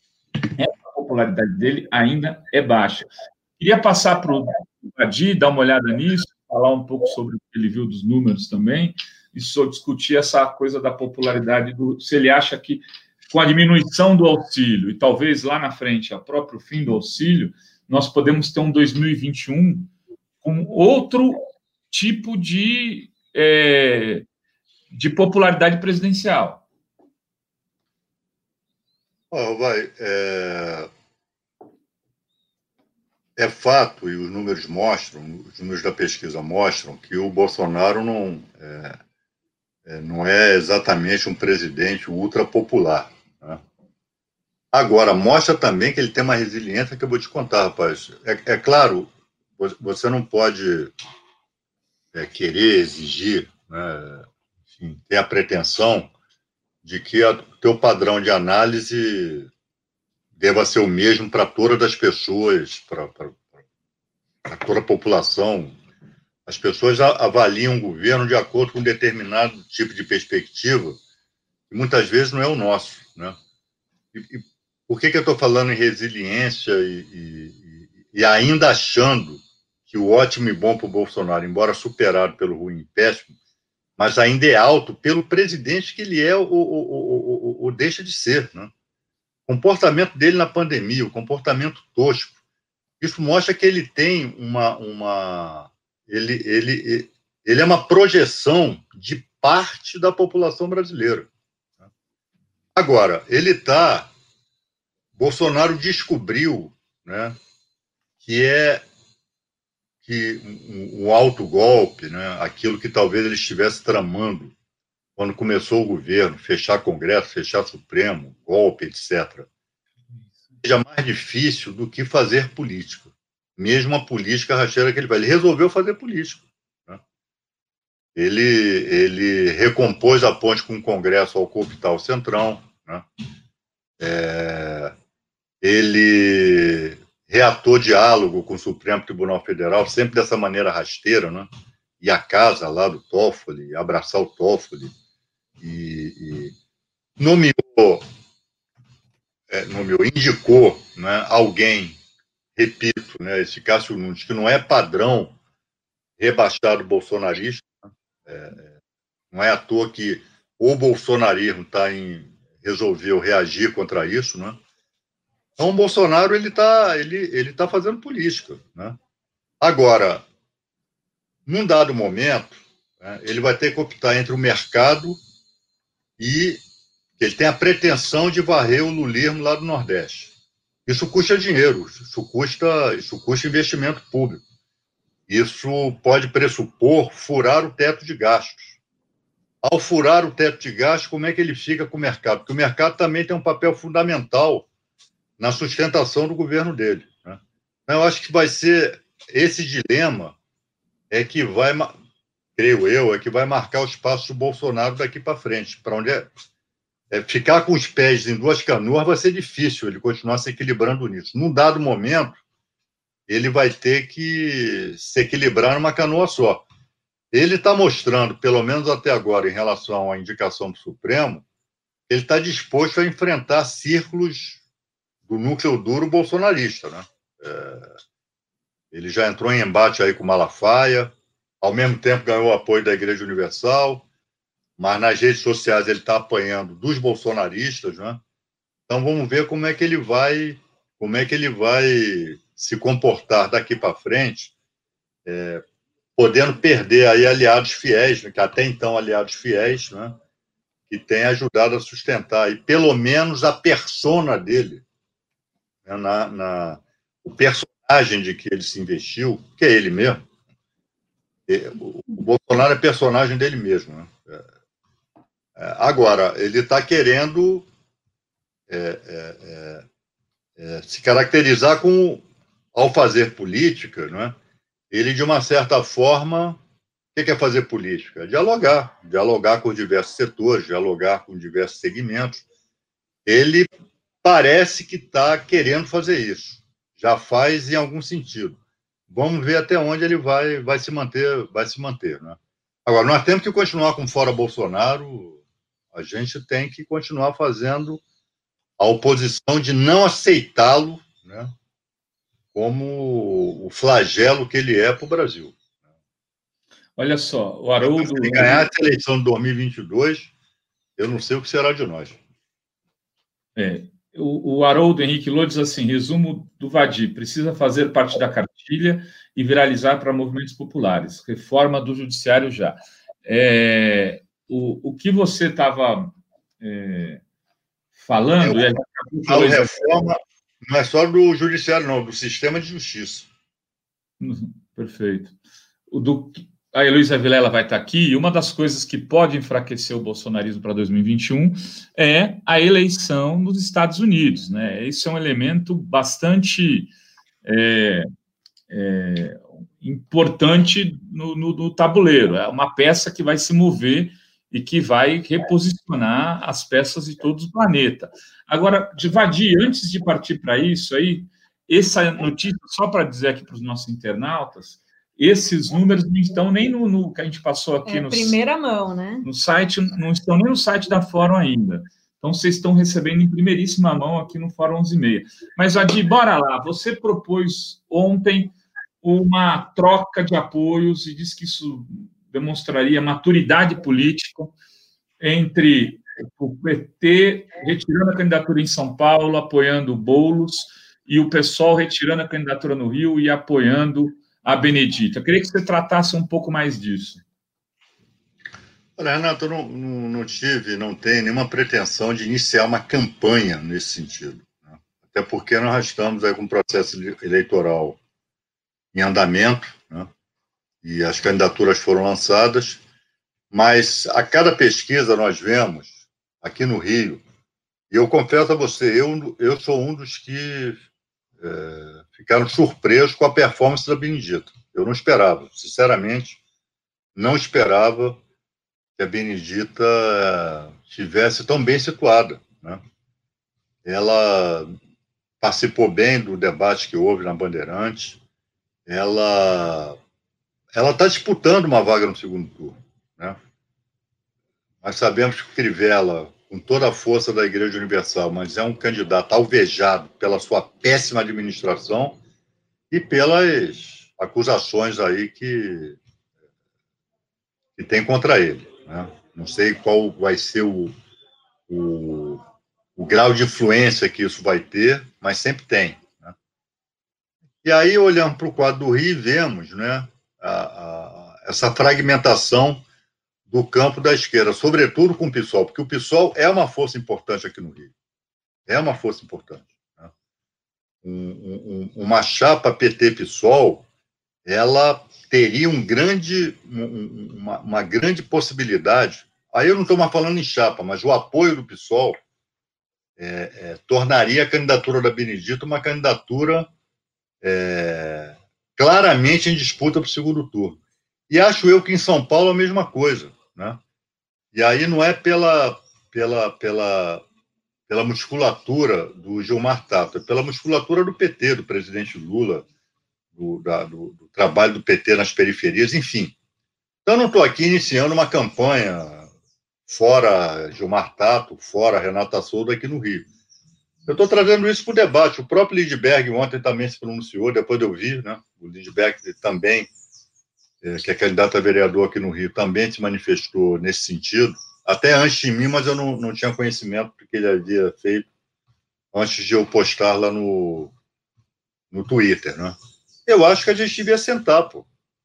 a popularidade dele ainda é baixa. Queria passar para o Vadir, dar uma olhada nisso, falar um pouco sobre o que ele viu dos números também, e só discutir essa coisa da popularidade, se ele acha que com a diminuição do auxílio, e talvez lá na frente, a próprio fim do auxílio, nós podemos ter um 2021 com outro tipo de popularidade presidencial. É fato, e os números da pesquisa mostram, que o Bolsonaro não é exatamente um presidente ultra popular. Né? Agora, mostra também que ele tem uma resiliência que eu vou te contar, rapaz. É claro, você não pode querer exigir, né, enfim, ter a pretensão de que o teu padrão de análise deva ser o mesmo para todas as pessoas, para toda a população. As pessoas avaliam o governo de acordo com um determinado tipo de perspectiva, e muitas vezes não é o nosso. Né? E por que eu estou falando em resiliência e ainda achando que o ótimo e bom para o Bolsonaro, embora superado pelo ruim e péssimo, mas ainda é alto pelo presidente que ele é o deixa de ser, né? O comportamento dele na pandemia, o comportamento tosco, isso mostra que ele tem ele é uma projeção de parte da população brasileira. Agora, Bolsonaro descobriu, né, que o autogolpe, né, aquilo que talvez ele estivesse tramando quando começou o governo, fechar Congresso, fechar Supremo, golpe, etc., seja mais difícil do que fazer política. Mesmo a política rasteira que ele vai. Ele resolveu fazer política. Né? Ele recompôs a ponte com o Congresso ao cooptar o Centrão. Né? Ele reatou diálogo com o Supremo Tribunal Federal, sempre dessa maneira rasteira, né? E a casa lá do Toffoli, abraçar o Toffoli, e indicou, né, alguém, repito, né, esse Cássio Nunes, que não é padrão rebaixado bolsonarista, não é à toa que o bolsonarismo resolveu reagir contra isso, né? Então, o Bolsonaro ele tá fazendo política, né? Agora, num dado momento, né, ele vai ter que optar entre o mercado e ele tem a pretensão de varrer o lulismo lá do Nordeste. Isso custa dinheiro, isso custa investimento público. Isso pode pressupor furar o teto de gastos. Ao furar o teto de gastos, como é que ele fica com o mercado? Porque o mercado também tem um papel fundamental na sustentação do governo dele. Né? Então, eu acho que vai ser esse dilema que vai, creio eu, que vai marcar os passos do Bolsonaro daqui para frente. Para onde ficar com os pés em duas canoas vai ser difícil ele continuar se equilibrando nisso. Num dado momento, ele vai ter que se equilibrar numa canoa só. Ele está mostrando, pelo menos até agora, em relação à indicação do Supremo, ele está disposto a enfrentar círculos do núcleo duro bolsonarista, né? Ele já entrou em embate aí com Malafaia, ao mesmo tempo ganhou o apoio da Igreja Universal, mas nas redes sociais ele está apanhando dos bolsonaristas, né? Então vamos ver como é que ele vai se comportar daqui para frente, podendo perder aí aliados fiéis, né? Que até então aliados fiéis, né? Que tem ajudado a sustentar aí, pelo menos a persona dele, né? O personagem de que ele se investiu, que é ele mesmo. O Bolsonaro é personagem dele mesmo, né? Agora, ele está querendo se caracterizar ao fazer política, né? Ele, de uma certa forma, o que é fazer política? Dialogar com diversos setores, dialogar com diversos segmentos. Ele parece que está querendo fazer isso, já faz em algum sentido. Vamos ver até onde ele vai se manter, né? Agora, nós temos que continuar com fora Bolsonaro. A gente tem que continuar fazendo a oposição de não aceitá-lo, né, como o flagelo que ele é para o Brasil. Olha só, o Haroldo... Se ganhar essa eleição de 2022, eu não sei o que será de nós. O Haroldo Henrique Lô diz assim, resumo do Vadi, precisa fazer parte da cartilha e viralizar para movimentos populares, reforma do judiciário já. O que você estava falando... A reforma não é só do judiciário, não, do sistema de justiça. Perfeito. A Heloísa Vilela vai estar aqui, e uma das coisas que pode enfraquecer o bolsonarismo para 2021 é a eleição nos Estados Unidos, né? Esse é um elemento bastante importante no tabuleiro. É uma peça que vai se mover e que vai reposicionar as peças de todo o planeta. Agora, Vadi, antes de partir para isso aí, essa notícia, só para dizer aqui para os nossos internautas, esses números não estão nem no que a gente passou aqui primeira mão, né? No site, não estão nem no site da Fórum ainda. Então, vocês estão recebendo em primeiríssima mão aqui no Fórum 11h30. Mas, Vadi, bora lá. Você propôs ontem uma troca de apoios e disse que isso demonstraria maturidade política entre o PT retirando a candidatura em São Paulo, apoiando o Boulos, e o PSOL retirando a candidatura no Rio e apoiando a Benedita. Eu queria que você tratasse um pouco mais disso. Olha, Renato, eu não tenho nenhuma pretensão de iniciar uma campanha nesse sentido, né? Até porque nós estamos aí com um processo eleitoral em andamento, né? E as candidaturas foram lançadas, mas a cada pesquisa nós vemos, aqui no Rio, e eu confesso a você, eu sou um dos que ficaram surpresos com a performance da Benedita. Eu não esperava, sinceramente, não esperava que a Benedita estivesse tão bem situada, né? Ela participou bem do debate que houve na Bandeirantes, ela está disputando uma vaga no segundo turno, né? Nós sabemos que o Crivella, com toda a força da Igreja Universal, mas é um candidato alvejado pela sua péssima administração e pelas acusações aí que tem contra ele, né? Não sei qual vai ser o grau de influência que isso vai ter, mas sempre tem, né? E aí, olhando para o quadro do Rio, vemos, né, essa fragmentação do campo da esquerda, sobretudo com o PSOL, porque o PSOL é uma força importante aqui no Rio. É uma força importante, né? Uma chapa PT-PSOL, ela teria uma grande possibilidade. Aí eu não estou mais falando em chapa, mas o apoio do PSOL tornaria a candidatura da Benedita uma candidatura claramente em disputa para o segundo turno. E acho eu que em São Paulo a mesma coisa, né? E aí não é pela musculatura do Gilmar Tato, é pela musculatura do PT, do presidente Lula, do trabalho do PT nas periferias, enfim. Então, eu não estou aqui iniciando uma campanha fora Gilmar Tato, fora Renata Souza aqui no Rio. Eu estou trazendo isso para o debate. O próprio Lindbergh ontem também se pronunciou, depois eu vi, né? O Lindbergh também, que é candidato a vereador aqui no Rio, também se manifestou nesse sentido, até antes de mim, mas eu não tinha conhecimento do que ele havia feito antes de eu postar lá no Twitter, né? Eu acho que a gente devia sentar, pô.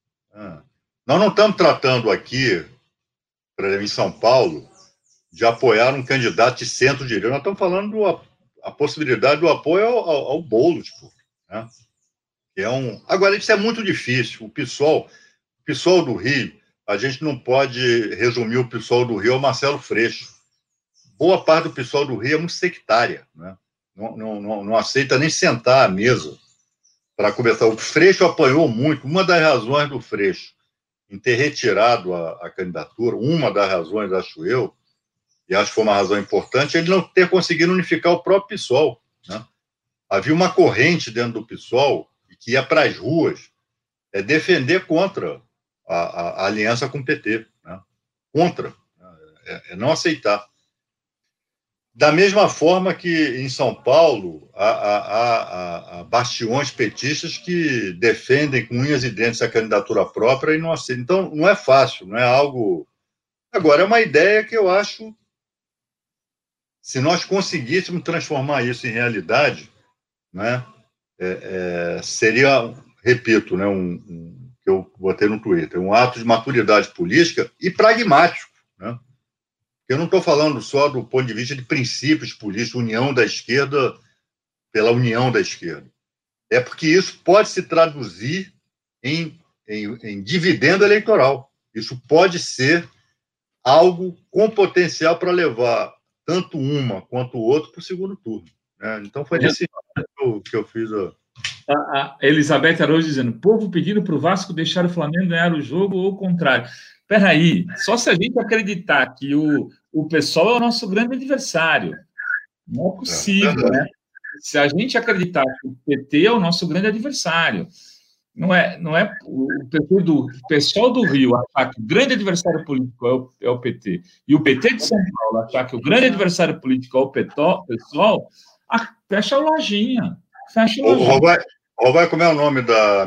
Nós não estamos tratando aqui, por exemplo, em São Paulo, de apoiar um candidato de centro-direita. Nós estamos falando a possibilidade do apoio ao Boulos, pô, né? Agora, isso é muito difícil. O PSOL do Rio, a gente não pode resumir o PSOL do Rio ao Marcelo Freixo. Boa parte do PSOL do Rio é muito sectária, né? Não aceita nem sentar à mesa para conversar. O Freixo apanhou muito. Uma das razões do Freixo em ter retirado a candidatura, uma das razões, acho eu, e acho que foi uma razão importante, é ele não ter conseguido unificar o próprio PSOL, né? Havia uma corrente dentro do PSOL que ia para as ruas defender contra a aliança com o PT, né? Contra, não aceitar. Da mesma forma que em São Paulo há bastiões petistas que defendem com unhas e dentes a candidatura própria e não aceitam. Então, não é fácil, não é algo... Agora, é uma ideia que eu acho, se nós conseguíssemos transformar isso em realidade, né, seria, repito, né, que eu botei no Twitter, um ato de maturidade política e pragmático, né? Eu não estou falando só do ponto de vista de princípios políticos, união da esquerda pela união da esquerda. É porque isso pode se traduzir em dividendo eleitoral. Isso pode ser algo com potencial para levar tanto uma quanto o outro para o segundo turno, né? Então, foi nesse que eu fiz a Elizabeth Araújo dizendo, povo pedindo para o Vasco deixar o Flamengo ganhar o jogo ou o contrário. Espera aí, só se a gente acreditar que o PSOL é o nosso grande adversário. Não é possível, né? Se a gente acreditar que o PT é o nosso grande adversário, não é o PSOL do Rio achar que o grande adversário político é o PT, e o PT de São Paulo achar que o grande adversário político é o PSOL, fecha a lojinha. Fecha a lojinha. Robai, como é o nome da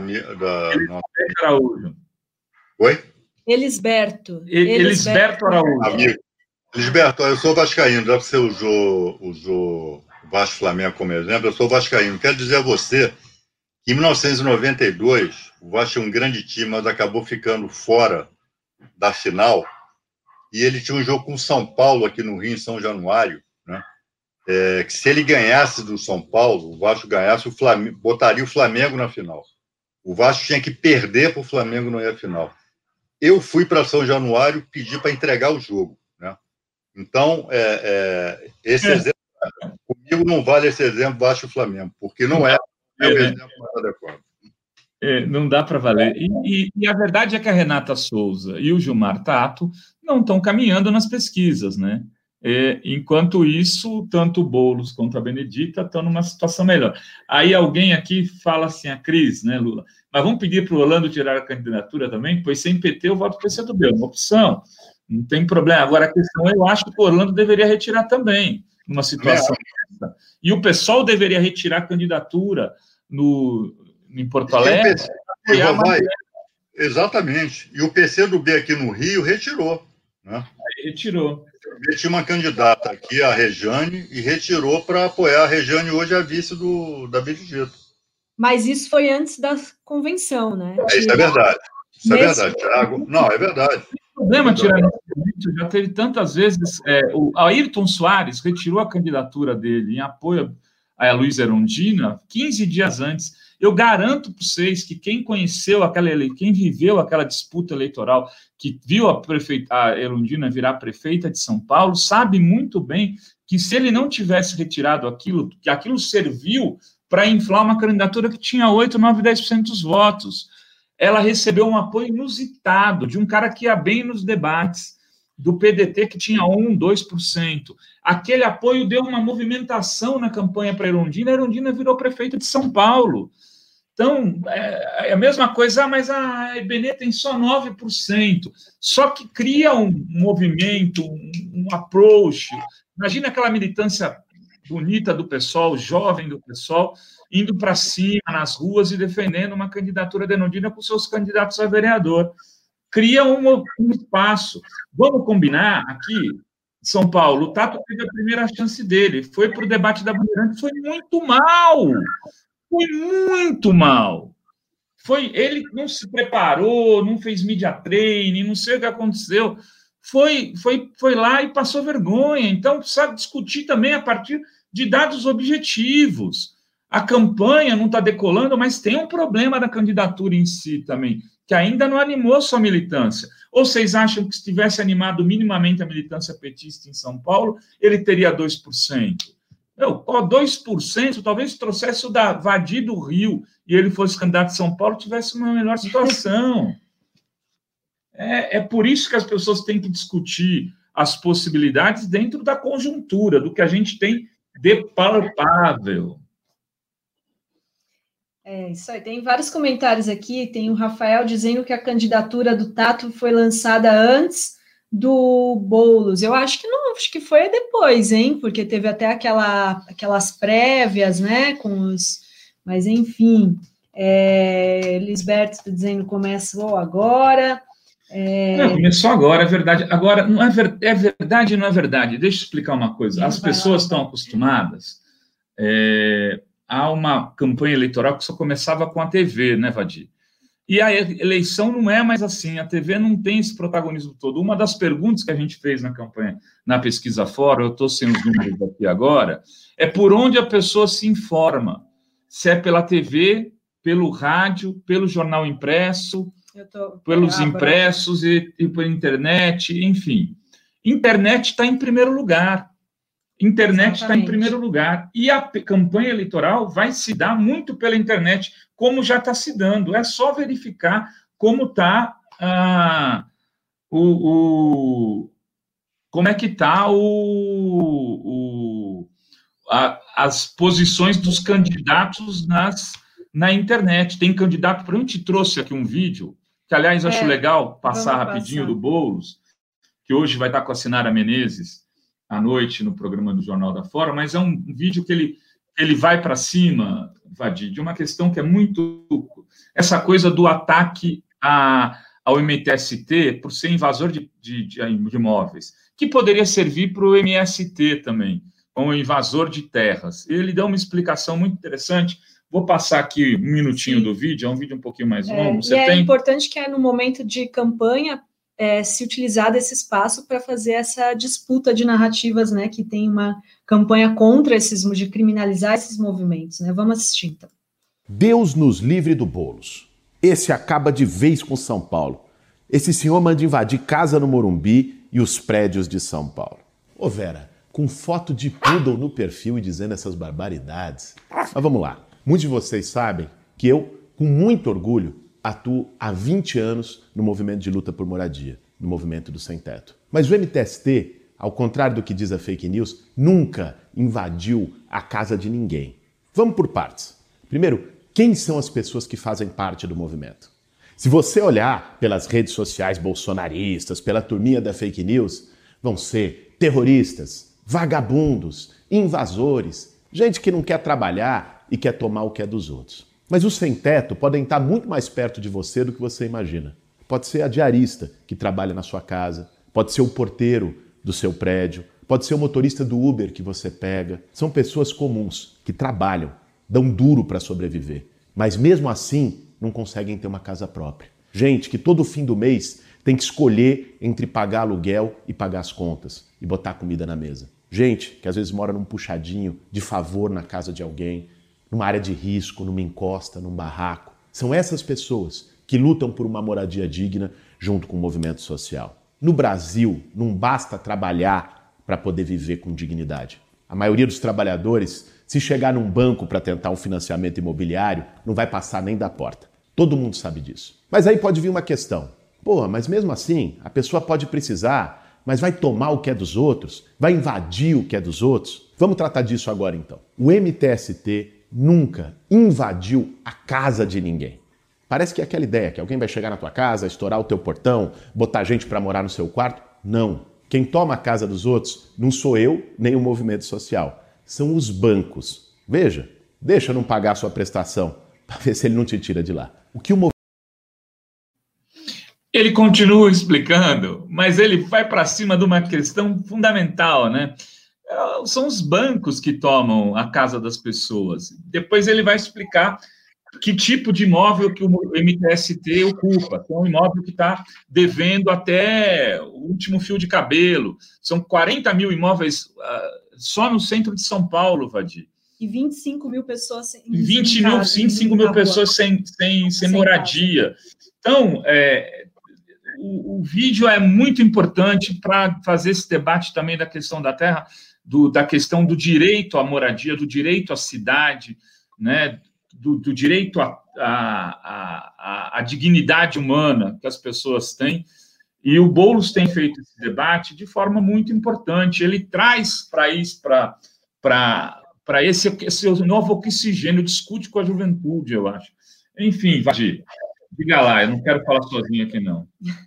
Araújo. Oi? Elisberto Araújo. Amigo. Lisberto, eu sou vascaíno, já que você usou o Vasco Flamengo como exemplo, eu sou vascaíno. Quero dizer a você que em 1992, o Vasco tinha um grande time, mas acabou ficando fora da final, e ele tinha um jogo com o São Paulo aqui no Rio, em São Januário, né? Que se ele ganhasse do São Paulo, o Vasco ganhasse, o Flamengo, botaria o Flamengo na final. O Vasco tinha que perder para o Flamengo não ir à final. Eu fui para São Januário pedir para entregar o jogo, né? Então, esse exemplo, comigo não vale esse exemplo Vasco e Flamengo, porque não é o exemplo mais adequado. Não dá para valer. E a verdade é que a Renata Souza e o Gilmar Tato não estão caminhando nas pesquisas, né? Enquanto isso, tanto o Boulos quanto a Benedita estão numa situação melhor. Aí alguém aqui fala assim, a Cris, né, Lula? Mas vamos pedir para o Orlando tirar a candidatura também? Pois sem PT eu voto para o PCdoB, é uma opção. Não tem problema. Agora, a questão, eu acho que o Orlando deveria retirar também, numa situação dessa. E o PSOL deveria retirar a candidatura em Porto Alegre. Exatamente. E o PCdoB aqui no Rio retirou. Né? Aí retirou. Tinha uma candidata aqui, a Rejane, e retirou para apoiar. A Rejane hoje é a vice da Benedita. Mas isso foi antes da convenção, né? Isso é verdade. Isso é verdade, Thiago. Não, é verdade. O problema, tirar já teve tantas vezes. O Ayrton Soares retirou a candidatura dele em apoio a Luiza Erundina 15 dias antes. Eu garanto para vocês que quem conheceu quem viveu aquela disputa eleitoral, que viu a Erundina virar prefeita de São Paulo, sabe muito bem que se ele não tivesse retirado aquilo, que aquilo serviu para inflar uma candidatura que tinha 8, 9, 10% dos votos. Ela recebeu um apoio inusitado de um cara que ia bem nos debates, do PDT, que tinha 1, 2%. Aquele apoio deu uma movimentação na campanha para a Erundina virou prefeita de São Paulo. Então, é a mesma coisa, mas a EBNE tem só 9%. Só que cria um movimento, um approach. Imagina aquela militância bonita do PSOL, jovem do PSOL, indo para cima nas ruas e defendendo uma candidatura de Erundina com seus candidatos a vereador. Cria um espaço. Vamos combinar aqui, São Paulo, o Tato teve a primeira chance dele, foi para o debate da Bandeirantes, foi muito mal. Foi muito mal. Ele não se preparou, não fez media training, não sei o que aconteceu. Foi lá e passou vergonha. Então, precisa discutir também a partir de dados objetivos. A campanha não está decolando, mas tem um problema da candidatura em si também, que ainda não animou sua militância. Ou vocês acham que se tivesse animado minimamente a militância petista em São Paulo, ele teria 2%? 2% talvez trouxesse o da Vadi do Rio e ele fosse candidato de São Paulo, tivesse uma melhor situação. É por isso que as pessoas têm que discutir as possibilidades dentro da conjuntura, do que a gente tem de palpável. Isso aí. Tem vários comentários aqui. Tem o Rafael dizendo que a candidatura do Tato foi lançada antes do Boulos. Eu acho que não, acho que foi depois, hein? Porque teve até aquelas prévias, né? Mas enfim, Lisberto está dizendo que começou agora. Não, começou agora, é verdade. Agora, não é verdade, não é verdade. Deixa eu explicar uma coisa. As pessoas estão acostumadas a uma campanha eleitoral que só começava com a TV, né, Vadi? E a eleição não é mais assim, a TV não tem esse protagonismo todo. Uma das perguntas que a gente fez na campanha, na pesquisa fora, eu estou sem os números aqui agora, é por onde a pessoa se informa. Se é pela TV, pelo rádio, pelo jornal impresso, pelos impressos e pela internet, enfim. Internet está em primeiro lugar. Internet está em primeiro lugar. E a campanha eleitoral vai se dar muito pela internet, como já está se dando. É só verificar como está como é que está as posições dos candidatos na internet. Tem candidato, por exemplo, a gente trouxe aqui um vídeo, que, aliás, acho legal passar rapidinho do Boulos, que hoje vai estar com a Sinara Menezes à noite no programa do Jornal da Fora, mas é um vídeo que ele vai para cima, Vadi, de uma questão que é muito... Essa coisa do ataque ao MTST por ser invasor de imóveis, que poderia servir para o MST também, como invasor de terras. Ele dá uma explicação muito interessante. Vou passar aqui um minutinho do vídeo, é um vídeo um pouquinho mais longo. Você é tem? Importante que no momento de campanha se utilizar desse espaço para fazer essa disputa de narrativas, né, que tem uma campanha contra de criminalizar esses movimentos, né? Vamos assistir, então. Deus nos livre do Boulos. Esse acaba de vez com São Paulo. Esse senhor manda invadir casa no Morumbi e os prédios de São Paulo. Ô Vera, com foto de poodle no perfil e dizendo essas barbaridades. Mas vamos lá. Muitos de vocês sabem que eu, com muito orgulho, atuo há 20 anos no movimento de luta por moradia, no movimento do sem-teto. Mas o MTST, ao contrário do que diz a fake news, nunca invadiu a casa de ninguém. Vamos por partes. Primeiro, quem são as pessoas que fazem parte do movimento? Se você olhar pelas redes sociais bolsonaristas, pela turminha da fake news, vão ser terroristas, vagabundos, invasores, gente que não quer trabalhar e quer tomar o que é dos outros. Mas os sem-teto podem estar muito mais perto de você do que você imagina. Pode ser a diarista que trabalha na sua casa, pode ser o porteiro do seu prédio, pode ser o motorista do Uber que você pega. São pessoas comuns que trabalham, dão duro para sobreviver, mas mesmo assim não conseguem ter uma casa própria. Gente que todo fim do mês tem que escolher entre pagar aluguel e pagar as contas e botar comida na mesa. Gente que às vezes mora num puxadinho de favor na casa de alguém, numa área de risco, numa encosta, num barraco. São essas pessoas que lutam por uma moradia digna junto com o movimento social. No Brasil, não basta trabalhar para poder viver com dignidade. A maioria dos trabalhadores, se chegar num banco para tentar um financiamento imobiliário, não vai passar nem da porta. Todo mundo sabe disso. Mas aí pode vir uma questão. Porra, mas mesmo assim, a pessoa pode precisar, mas vai tomar o que é dos outros? Vai invadir o que é dos outros? Vamos tratar disso agora então. O MTST nunca invadiu a casa de ninguém. Parece que é aquela ideia que alguém vai chegar na tua casa, estourar o teu portão, botar gente para morar no seu quarto. Não. Quem toma a casa dos outros não sou eu, nem o movimento social. São os bancos. Veja, deixa não pagar a sua prestação, para ver se ele não te tira de lá. O que o Ele continua explicando, mas ele vai para cima de uma questão fundamental, né? São os bancos que tomam a casa das pessoas. Depois ele vai explicar que tipo de imóvel que o MTST ocupa. É um imóvel que está devendo até o último fio de cabelo. São 40 mil imóveis só no centro de São Paulo, Vadir. E 25 mil pessoas sem 25 mil pessoas sem moradia. Então, o vídeo é muito importante para fazer esse debate também da questão da terra, da questão do direito à moradia, do direito à cidade, né, do direito à dignidade humana que as pessoas têm. E o Boulos tem feito esse debate de forma muito importante. Ele traz para esse novo oxigênio, discute com a juventude, eu acho. Enfim, Vadir, diga lá, eu não quero falar sozinho aqui, não.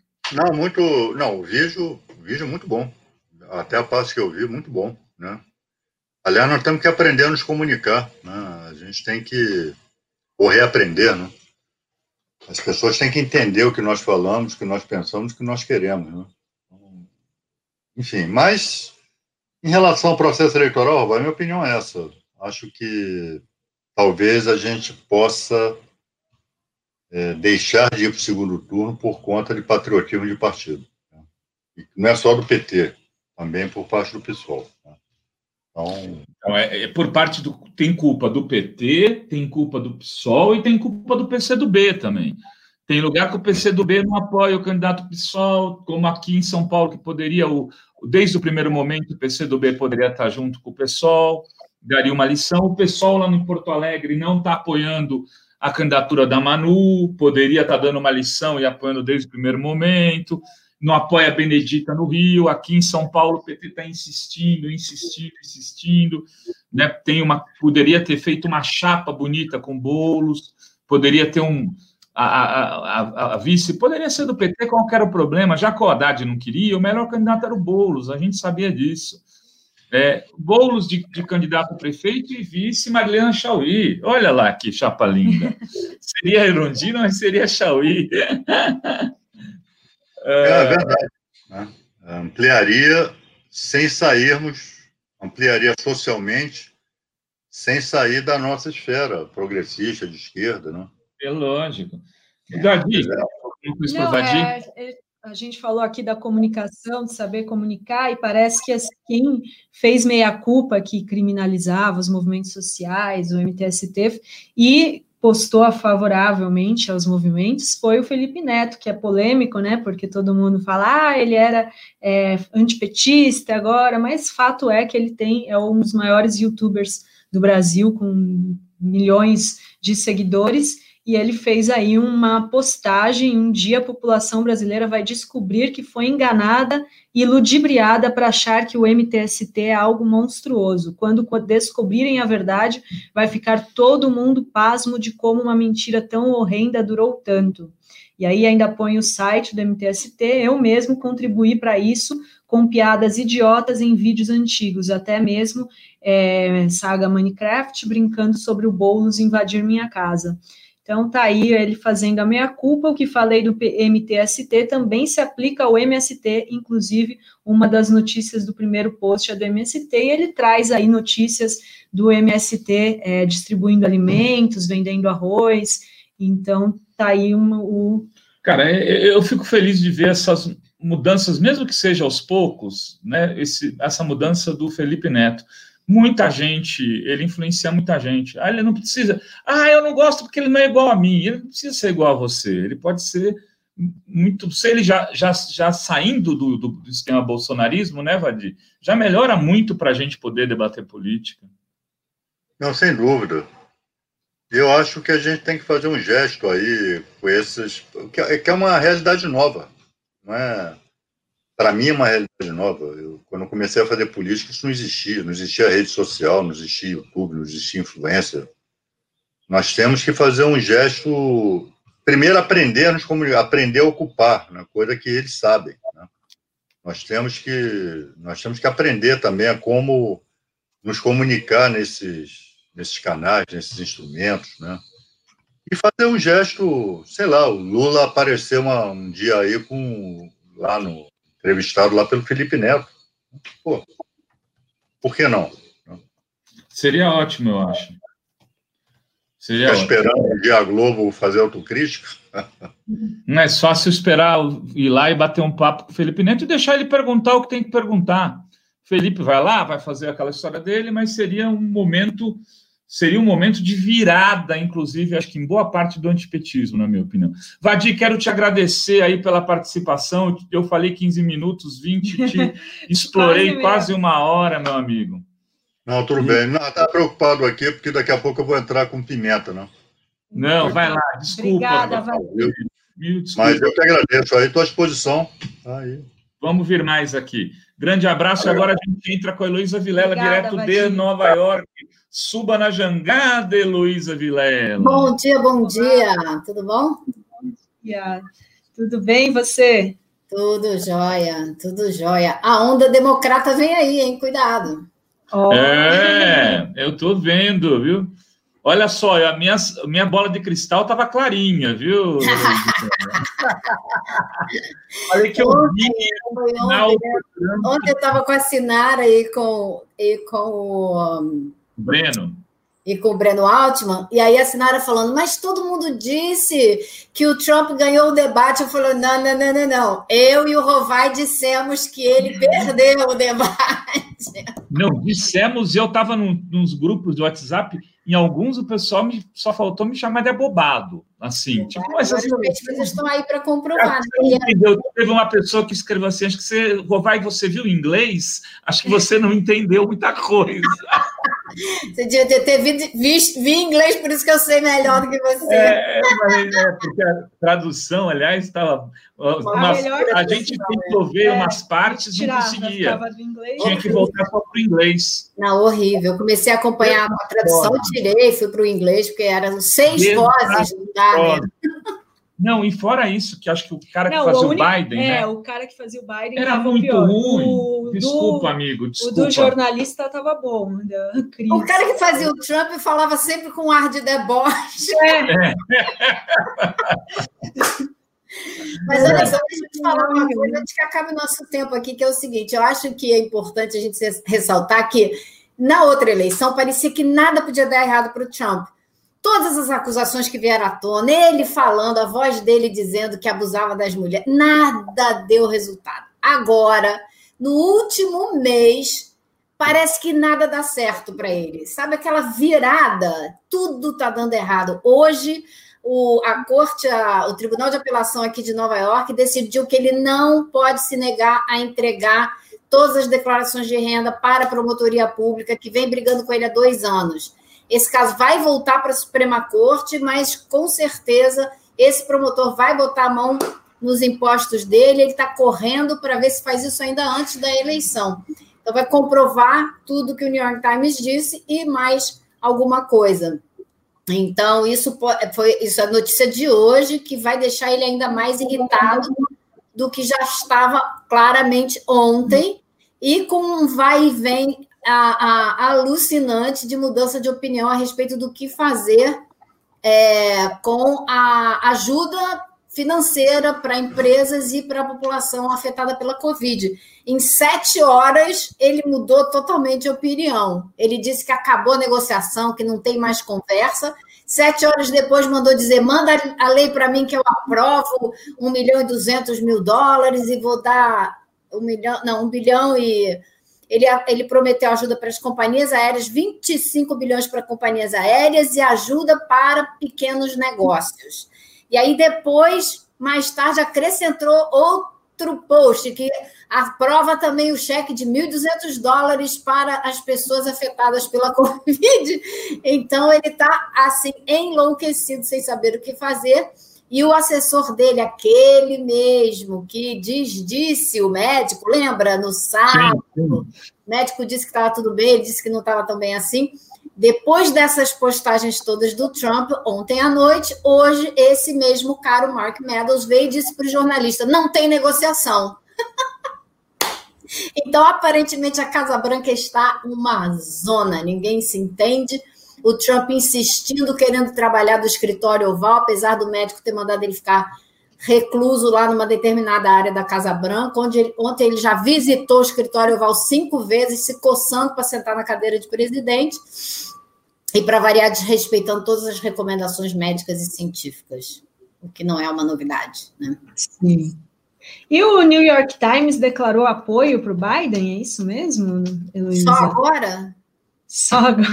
O vídeo é muito bom. Até a parte que eu vi, muito bom, né? Aliás, nós temos que aprender a nos comunicar, né? A gente tem que reaprender, né? As pessoas têm que entender o que nós falamos, o que nós pensamos, o que nós queremos, né? Enfim, mas em relação ao processo eleitoral, a minha opinião é essa. Acho que talvez a gente possa deixar de ir para o segundo turno por conta de patriotismo de partido. Né? E não é só do PT, também por parte do PSOL. Né? Então, por parte do... Tem culpa do PT, tem culpa do PSOL e tem culpa do PCdoB também. Tem lugar que o PCdoB não apoia o candidato PSOL, como aqui em São Paulo, que poderia, desde o primeiro momento, o PCdoB poderia estar junto com o PSOL, daria uma lição. O PSOL lá no Porto Alegre não está apoiando a candidatura da Manu, poderia estar dando uma lição e apoiando desde o primeiro momento, não apoia a Benedita no Rio, aqui em São Paulo o PT está insistindo, né? Poderia ter feito uma chapa bonita com Boulos, poderia ter a vice, poderia ser do PT, qual que era o problema, já que o Haddad não queria, o melhor candidato era o Boulos, a gente sabia disso. Boulos de candidato a prefeito e vice Marilena Chauí. Olha lá que chapa linda. Seria Erundina, mas seria Chauí. É verdade. Né? Ampliaria sem sairmos, ampliaria socialmente, sem sair da nossa esfera progressista de esquerda, né? É lógico. Vadir, a gente falou aqui da comunicação, de saber comunicar, e parece que quem fez meia-culpa, que criminalizava os movimentos sociais, o MTST, e postou favoravelmente aos movimentos, foi o Felipe Neto, que é polêmico, né, porque todo mundo fala, ele era antipetista agora, mas fato é que ele é um dos maiores youtubers do Brasil, com milhões de seguidores, e ele fez aí uma postagem, um dia a população brasileira vai descobrir que foi enganada e ludibriada para achar que o MTST é algo monstruoso. Quando descobrirem a verdade, vai ficar todo mundo pasmo de como uma mentira tão horrenda durou tanto. E aí ainda põe o site do MTST, eu mesmo contribuí para isso, com piadas idiotas em vídeos antigos, até mesmo saga Minecraft, brincando sobre o Boulos invadir minha casa. Então, tá aí ele fazendo a meia-culpa. O que falei do MTST também se aplica ao MST, inclusive uma das notícias do primeiro post é do MST, e ele traz aí notícias do MST distribuindo alimentos, vendendo arroz. Então, tá aí Cara, eu fico feliz de ver essas mudanças, mesmo que seja aos poucos, né? Essa mudança do Felipe Neto. Muita gente, ele influencia muita gente. Ele não precisa... eu não gosto porque ele não é igual a mim. Ele não precisa ser igual a você. Ele pode ser muito... Se ele já saindo do esquema bolsonarismo, né, Vadir? Já melhora muito para a gente poder debater política. Não, sem dúvida. Eu acho que a gente tem que fazer um gesto aí com esses... Que é uma realidade nova, não é... Para mim é uma realidade nova. Quando eu comecei a fazer política, isso não existia rede social, não existia YouTube, não existia influência. Nós temos que fazer um gesto, primeiro aprender a ocupar, né, coisa que eles sabem, né? Nós temos que aprender também a como nos comunicar nesses canais, nesses instrumentos, né? E fazer um gesto, sei lá, o Lula apareceu um dia aí entrevistado lá pelo Felipe Neto. Pô, por que não? Seria ótimo, eu acho. Fica esperando o dia Globo fazer autocrítica? Não é fácil esperar ir lá e bater um papo com o Felipe Neto e deixar ele perguntar o que tem que perguntar. O Felipe vai lá, vai fazer aquela história dele, mas seria um momento de virada, inclusive, acho que em boa parte do antipetismo, na minha opinião. Vadir, quero te agradecer aí pela participação. Eu falei 15 minutos, 20, te explorei quase uma hora, meu amigo. Não, tudo bem. Não, tá preocupado aqui, porque daqui a pouco eu vou entrar com pimenta, não? Não, vai lá, desculpa. Obrigada, Vadir. Mas eu que agradeço, aí estou à disposição. Aí. Vamos vir mais aqui. Grande abraço, e agora a gente entra com a Heloísa Vilela, direto Vadir. de Nova York. Suba na jangada, Heloísa Vilela. Bom dia. Tudo bom? Bom dia. Tudo bem, e você? Tudo jóia. A onda democrata vem aí, hein? Cuidado. Eu estou vendo, viu? Olha só, a minha bola de cristal estava clarinha, viu? Falei que eu vi. Ontem eu estava com a Sinara e com o Breno. E com o Breno Altman, e aí a Sinara falando, mas todo mundo disse que o Trump ganhou o debate. Eu falei, não. Eu e o Rovai dissemos que ele perdeu o debate. Não, dissemos, eu estava nos grupos de WhatsApp, em alguns o pessoal só faltou me chamar de abobado. Assim, tipo, mas vocês estão aí para comprovar. Teve uma pessoa que escreveu assim, acho que Rovai, você viu em inglês? Acho que você não entendeu muita coisa. Você devia ter visto em inglês, por isso que eu sei melhor do que você. Porque a tradução, aliás, estava... A gente tentou ver umas partes, não conseguia. Tinha que voltar só para o inglês. Não, horrível. Eu comecei a acompanhar a tradução, tirei, fui para o inglês, porque eram 6 vozes. Não dá, né? Não, e fora isso, que acho que o cara que fazia o Biden, né? O cara que fazia o Biden era muito pior. ruim. Desculpa, amigo, desculpa. O do jornalista estava bom. O cara que fazia o Trump falava sempre com um ar de deboche. Mas olha só, deixa eu te falar uma coisa antes que acabe o nosso tempo aqui, que é o seguinte, eu acho que é importante a gente ressaltar que na outra eleição parecia que nada podia dar errado para o Trump. Todas as acusações que vieram à tona, ele falando, a voz dele dizendo que abusava das mulheres, nada deu resultado. Agora, no último mês, parece que nada dá certo para ele. Sabe aquela virada? Tudo está dando errado. Hoje, o Tribunal de Apelação aqui de Nova York decidiu que ele não pode se negar a entregar todas as declarações de renda para a promotoria pública, que vem brigando com ele há 2 anos. Esse caso vai voltar para a Suprema Corte, mas, com certeza, esse promotor vai botar a mão nos impostos dele, ele está correndo para ver se faz isso ainda antes da eleição. Então, vai comprovar tudo que o New York Times disse e mais alguma coisa. Então, isso é a notícia de hoje, que vai deixar ele ainda mais irritado do que já estava claramente ontem, e com um vai e vem alucinante de mudança de opinião a respeito do que fazer com a ajuda financeira para empresas e para a população afetada pela Covid. Em 7 horas, ele mudou totalmente de opinião. Ele disse que acabou a negociação, que não tem mais conversa. 7 horas depois, mandou dizer, manda a lei para mim que eu aprovo $1.200.000 e vou dar 1 bilhão e... Ele prometeu ajuda para as companhias aéreas, 25 bilhões para companhias aéreas e ajuda para pequenos negócios. E aí, depois, mais tarde, acrescentou outro post, que aprova também o cheque de $1.200 para as pessoas afetadas pela Covid. Então, ele está, assim, enlouquecido, sem saber o que fazer. E o assessor dele, aquele mesmo que disse o médico, lembra? No sábado, o médico disse que estava tudo bem, ele disse que não estava tão bem assim. Depois dessas postagens todas do Trump, ontem à noite, hoje, esse mesmo cara, o Mark Meadows, veio e disse para o jornalista, não tem negociação. Então, aparentemente, a Casa Branca está uma zona, ninguém se entende. O Trump insistindo, querendo trabalhar do escritório oval, apesar do médico ter mandado ele ficar recluso lá numa determinada área da Casa Branca, ontem ele já visitou o escritório oval 5 vezes, se coçando para sentar na cadeira de presidente, e, para variar, desrespeitando todas as recomendações médicas e científicas, o que não é uma novidade, né? Sim. E o New York Times declarou apoio para o Biden, é isso mesmo, Heloísa? Só agora? Só agora.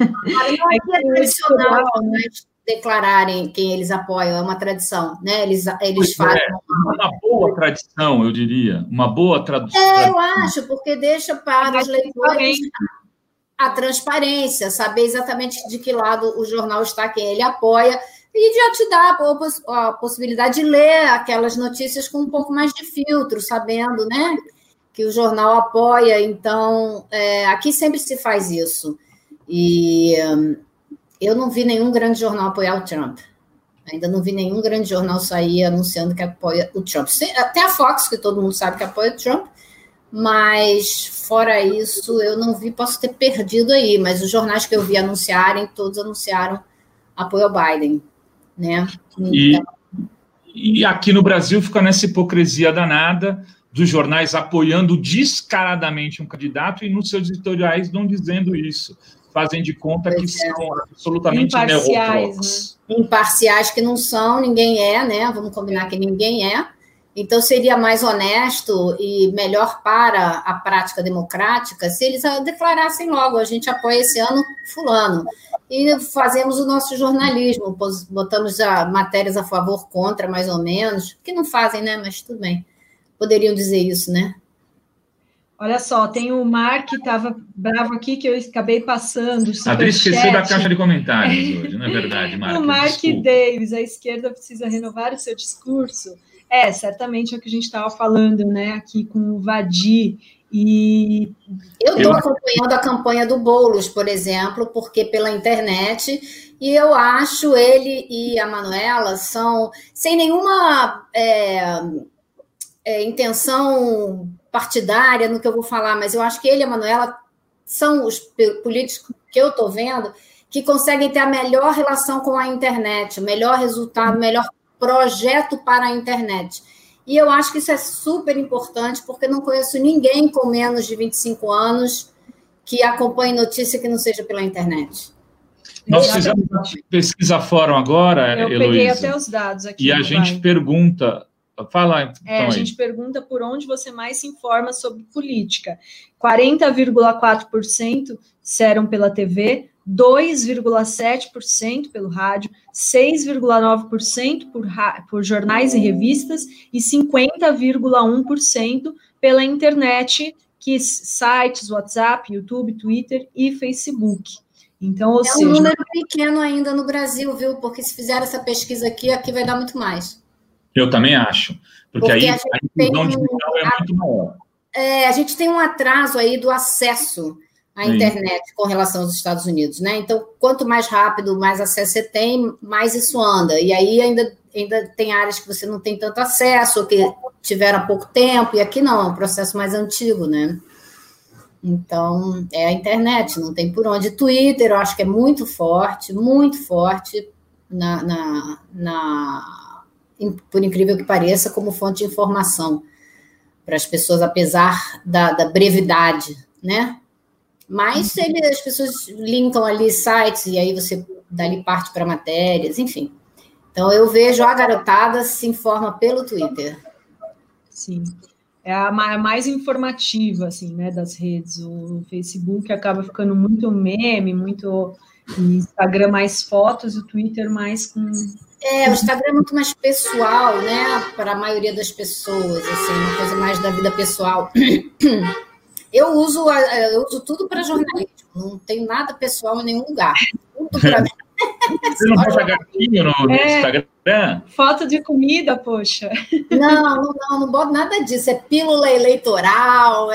Não é tradicional, né, declararem quem eles apoiam, é uma tradição, né? Eles fazem. Uma boa tradição, eu diria. Uma boa tradução. Eu acho, porque deixa para os leitores a transparência, saber exatamente de que lado o jornal está, quem ele apoia, e já te dá a possibilidade de ler aquelas notícias com um pouco mais de filtro, sabendo, né, que o jornal apoia. Então, aqui sempre se faz isso. E eu não vi nenhum grande jornal apoiar o Trump. Ainda não vi nenhum grande jornal sair anunciando que apoia o Trump. Até a Fox, que todo mundo sabe que apoia o Trump, mas, fora isso, eu não vi, posso ter perdido aí, mas os jornais que eu vi anunciarem, todos anunciaram apoio ao Biden, né? Então... E aqui no Brasil fica nessa hipocrisia danada dos jornais apoiando descaradamente um candidato e nos seus editoriais não dizendo isso. Fazem de conta que são absolutamente imparciais, né? Imparciais que não são, ninguém é, né? Vamos combinar que ninguém é. Então, seria mais honesto e melhor para a prática democrática se eles declarassem logo, a gente apoia esse ano fulano. E fazemos o nosso jornalismo, botamos matérias a favor, contra, mais ou menos, que não fazem, né? Mas tudo bem. Poderiam dizer isso, né? Olha só, tem o Mark que estava bravo aqui, que eu acabei passando. Adri esqueceu da caixa de comentários hoje, não é verdade, Mark? O Mark Davis, a esquerda precisa renovar o seu discurso. Certamente é o que a gente estava falando, né, aqui com o Vadir. E eu estou acompanhando a campanha do Boulos, por exemplo, porque pela internet, e eu acho ele e a Manuela são sem nenhuma intenção partidária no que eu vou falar, mas eu acho que ele e a Manuela são os políticos que eu estou vendo que conseguem ter a melhor relação com a internet, o melhor resultado, melhor projeto para a internet. E eu acho que isso é super importante, porque não conheço ninguém com menos de 25 anos que acompanhe notícia que não seja pela internet. Nós fizemos uma pesquisa fórum agora, Eu Heloísa, peguei até os dados aqui. e a gente pergunta... Fala, então, a gente pergunta por onde você mais se informa sobre política. 40,4% disseram pela TV, 2,7% pelo rádio, 6,9% por jornais e revistas e 50,1% pela internet, que sites, WhatsApp, YouTube, Twitter e Facebook. Então, ou seja, um número pequeno ainda no Brasil, viu? Porque se fizer essa pesquisa aqui vai dar muito mais. Eu também acho, porque aí a inclusão digital é muito maior. A gente tem um atraso aí do acesso à internet com relação aos Estados Unidos, né? Então, quanto mais rápido, mais acesso você tem, mais isso anda. E aí ainda tem áreas que você não tem tanto acesso, ou que tiveram há pouco tempo, e aqui não, é um processo mais antigo, né? Então, é a internet, não tem por onde. Twitter, eu acho que é muito forte por incrível que pareça, como fonte de informação para as pessoas, apesar da brevidade, né? Mas as pessoas linkam ali sites e aí você dali parte para matérias, enfim. Então, eu vejo a garotada se informa pelo Twitter. Sim. É a mais informativa, assim, né, das redes. O Facebook acaba ficando muito meme, muito Instagram mais fotos, e o Twitter mais com... O Instagram é muito mais pessoal, né, para a maioria das pessoas, assim, uma coisa mais da vida pessoal. Eu uso tudo para jornalismo, não tenho nada pessoal em nenhum lugar. Tudo para mim. Você não bota gatinho no Instagram? Foto de comida, poxa. Não boto nada disso. É pílula eleitoral,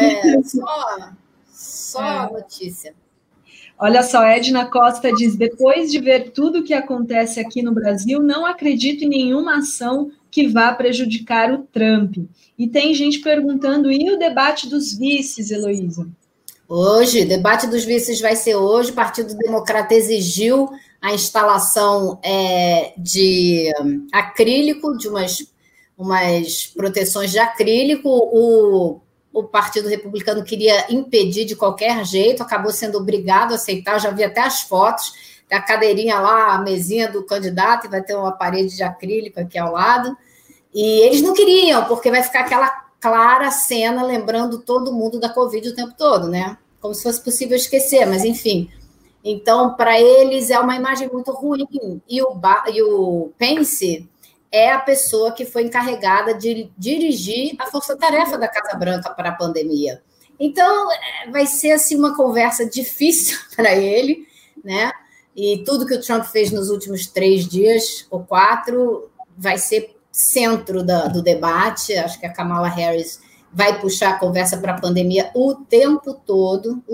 só notícia. Olha só, Edna Costa diz: depois de ver tudo o que acontece aqui no Brasil, não acredito em nenhuma ação que vá prejudicar o Trump. E tem gente perguntando, e o debate dos vices, Heloísa? Hoje, o debate dos vices vai ser hoje. O Partido Democrata exigiu a instalação de acrílico, de umas proteções de acrílico. O Partido Republicano queria impedir de qualquer jeito, acabou sendo obrigado a aceitar. Eu já vi até as fotos, a cadeirinha lá, a mesinha do candidato, e vai ter uma parede de acrílico aqui ao lado. E eles não queriam, porque vai ficar aquela clara cena lembrando todo mundo da Covid o tempo todo, né? Como se fosse possível esquecer, mas enfim. Então, para eles, é uma imagem muito ruim. E o Pence é a pessoa que foi encarregada de dirigir a força-tarefa da Casa Branca para a pandemia. Então, vai ser assim, uma conversa difícil para ele, né? E tudo que o Trump fez nos últimos 3 dias ou 4 vai ser centro do debate. Acho que a Kamala Harris vai puxar a conversa para a pandemia o tempo todo.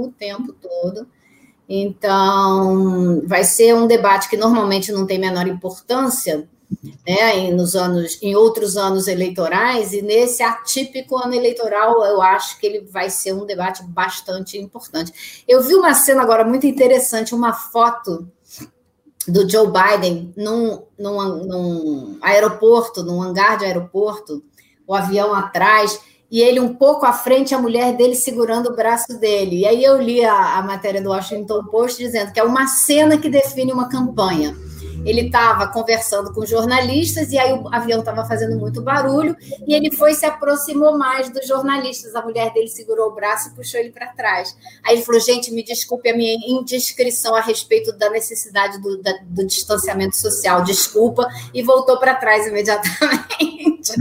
Então, vai ser um debate que normalmente não tem menor importância, né, em outros anos eleitorais, e nesse atípico ano eleitoral, eu acho que ele vai ser um debate bastante importante. Eu vi uma cena agora muito interessante, uma foto do Joe Biden num aeroporto, num hangar de aeroporto, o avião atrás, e ele um pouco à frente, a mulher dele segurando o braço dele. E aí eu li a matéria do Washington Post dizendo que é uma cena que define uma campanha. Ele estava conversando com jornalistas e aí o avião estava fazendo muito barulho e ele se aproximou mais dos jornalistas. A mulher dele segurou o braço e puxou ele para trás. Aí ele falou, gente, me desculpe a minha indiscrição a respeito da necessidade do distanciamento social, desculpa, e voltou para trás imediatamente.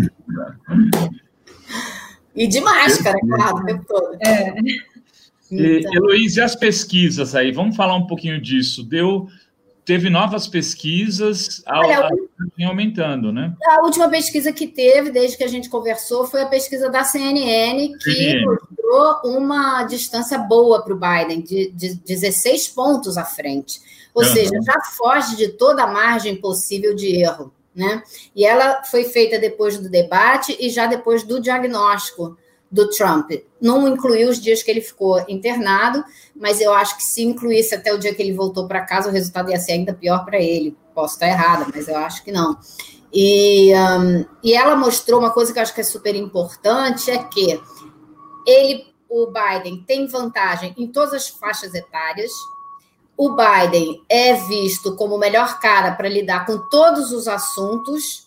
E de máscara, claro, o tempo todo. Então. Heloísa, e as pesquisas aí? Vamos falar um pouquinho disso. Teve novas pesquisas, aumentando, né? A última pesquisa que teve, desde que a gente conversou, foi a pesquisa da CNN, que mostrou uma distância boa para o Biden, de 16 pontos à frente. Ou seja, já foge de toda a margem possível de erro, né? E ela foi feita depois do debate e já depois do diagnóstico do Trump. Não incluiu os dias que ele ficou internado, mas eu acho que se incluísse até o dia que ele voltou para casa, o resultado ia ser ainda pior para ele. Posso estar errada, mas eu acho que não. E ela mostrou uma coisa que eu acho que é super importante, é que o Biden tem vantagem em todas as faixas etárias. O Biden é visto como o melhor cara para lidar com todos os assuntos,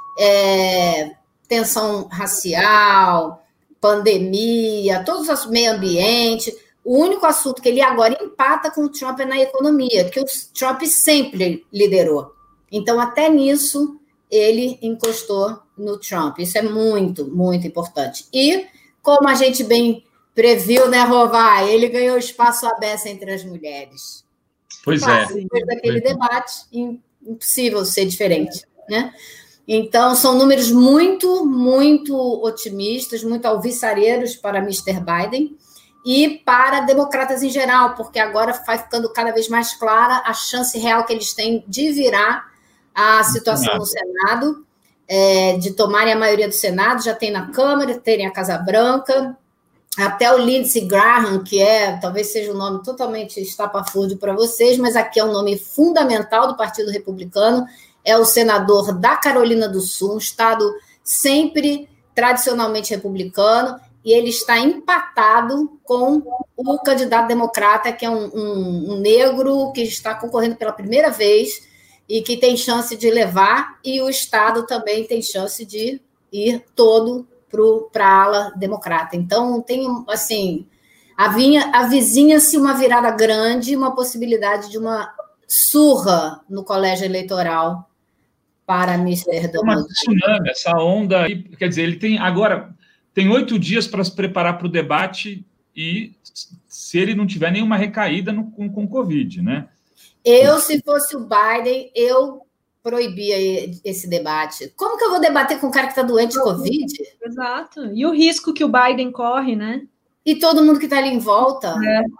tensão racial, pandemia, todos os meio ambiente. O único assunto que ele agora empata com o Trump é na economia, que o Trump sempre liderou. Então, até nisso, ele encostou no Trump. Isso é muito, muito importante. E, como a gente bem previu, né, Rovai, ele ganhou espaço à beça entre as mulheres. Pois Depois daquele debate, impossível ser diferente, né? Então, são números muito, muito otimistas, muito alvissareiros para Mr. Biden e para democratas em geral, porque agora vai ficando cada vez mais clara a chance real que eles têm de virar a situação no Senado, de tomarem a maioria do Senado, já tem na Câmara, terem a Casa Branca, até o Lindsey Graham, que talvez seja um nome totalmente estapafúrdio para vocês, mas aqui é um nome fundamental do Partido Republicano, é o senador da Carolina do Sul, um estado sempre tradicionalmente republicano, e ele está empatado com o candidato democrata, que é um negro que está concorrendo pela primeira vez e que tem chance de levar, e o estado também tem chance de ir todo para a ala democrata. Então, tem, assim, avizinha-se uma virada grande, uma possibilidade de uma surra no colégio eleitoral para Mr. Donald Trump. Essa onda, quer dizer, ele tem 8 dias para se preparar para o debate e se ele não tiver nenhuma recaída com Covid, né? Se fosse o Biden, eu proibia esse debate. Como que eu vou debater com um cara que está doente de Covid? Exato. E o risco que o Biden corre, né? E todo mundo que está ali em volta.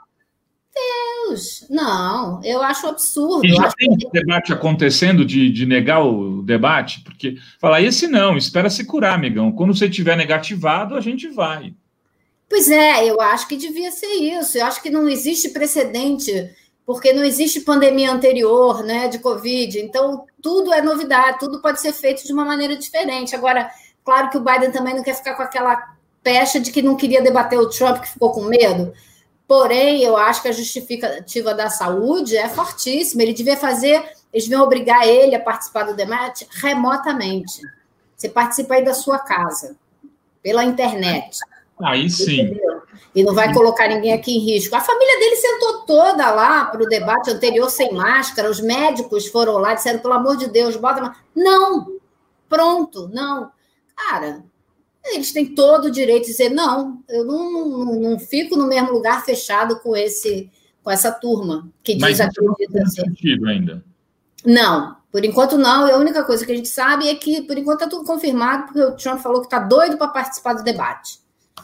Deus, não, eu acho absurdo. E já tem debate acontecendo de negar o debate, porque fala, esse não, espera se curar, amigão. Quando você estiver negativado, a gente vai. Pois eu acho que devia ser isso. Eu acho que não existe precedente, porque não existe pandemia anterior, né, de Covid. Então, tudo é novidade, tudo pode ser feito de uma maneira diferente. Agora, claro que o Biden também não quer ficar com aquela pecha de que não queria debater o Trump, que ficou com medo. Porém, eu acho que a justificativa da saúde é fortíssima. Eles deviam obrigar ele a participar do debate remotamente. Você participa aí da sua casa, pela internet. Aí sim. Entendeu? E não vai colocar ninguém aqui em risco. A família dele sentou toda lá para o debate anterior sem máscara. Os médicos foram lá e disseram, pelo amor de Deus, bota máscara. Não! Pronto, não. Cara, eles têm todo o direito de dizer, não, eu não fico no mesmo lugar fechado com essa turma que diz aquilo. Mas não faz sentido ainda. Não, por enquanto não. E a única coisa que a gente sabe é que, por enquanto, está tudo confirmado, porque o Trump falou que está doido para participar do debate.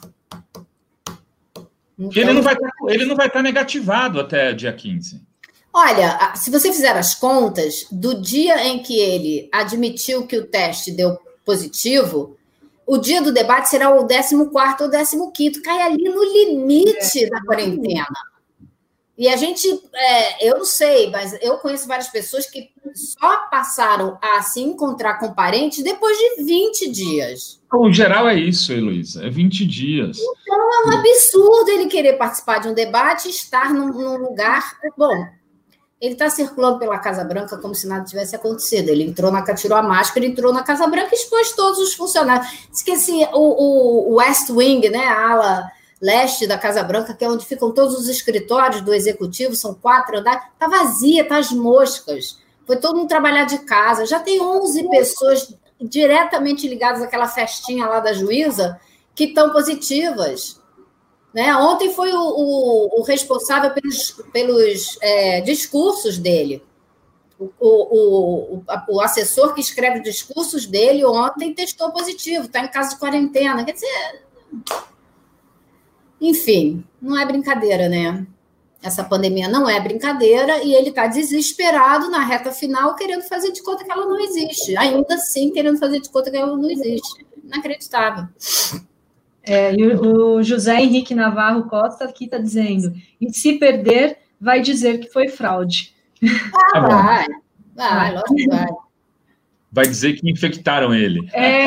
Então, ele não vai estar negativado até dia 15. Olha, se você fizer as contas, do dia em que ele admitiu que o teste deu positivo, o dia do debate será o 14º ou 15º, cai ali no limite da quarentena. E a gente, eu não sei, mas eu conheço várias pessoas que só passaram a se encontrar com parentes depois de 20 dias. O geral é isso, Heloísa, é 20 dias. Então é um absurdo ele querer participar de um debate e estar num lugar... Bom, ele está circulando pela Casa Branca como se nada tivesse acontecido. Ele tirou a máscara, entrou na Casa Branca e expôs todos os funcionários. Esqueci o West Wing, né, a ala leste da Casa Branca, que é onde ficam todos os escritórios do executivo, são 4 andares, está vazia, está às moscas. Foi todo mundo trabalhar de casa. Já tem 11 pessoas diretamente ligadas àquela festinha lá da juíza que estão positivas. Né? Ontem foi o responsável pelos discursos dele. O assessor que escreve discursos dele ontem testou positivo, está em casa de quarentena. Quer dizer, enfim, não é brincadeira, né? Essa pandemia não é brincadeira e ele está desesperado na reta final, querendo fazer de conta que ela não existe. Ainda assim, querendo fazer de conta que ela não existe. Inacreditável. E o José Henrique Navarro Costa aqui está dizendo, e se perder, vai dizer que foi fraude. Vai, lógico que vai. Vai dizer que infectaram ele.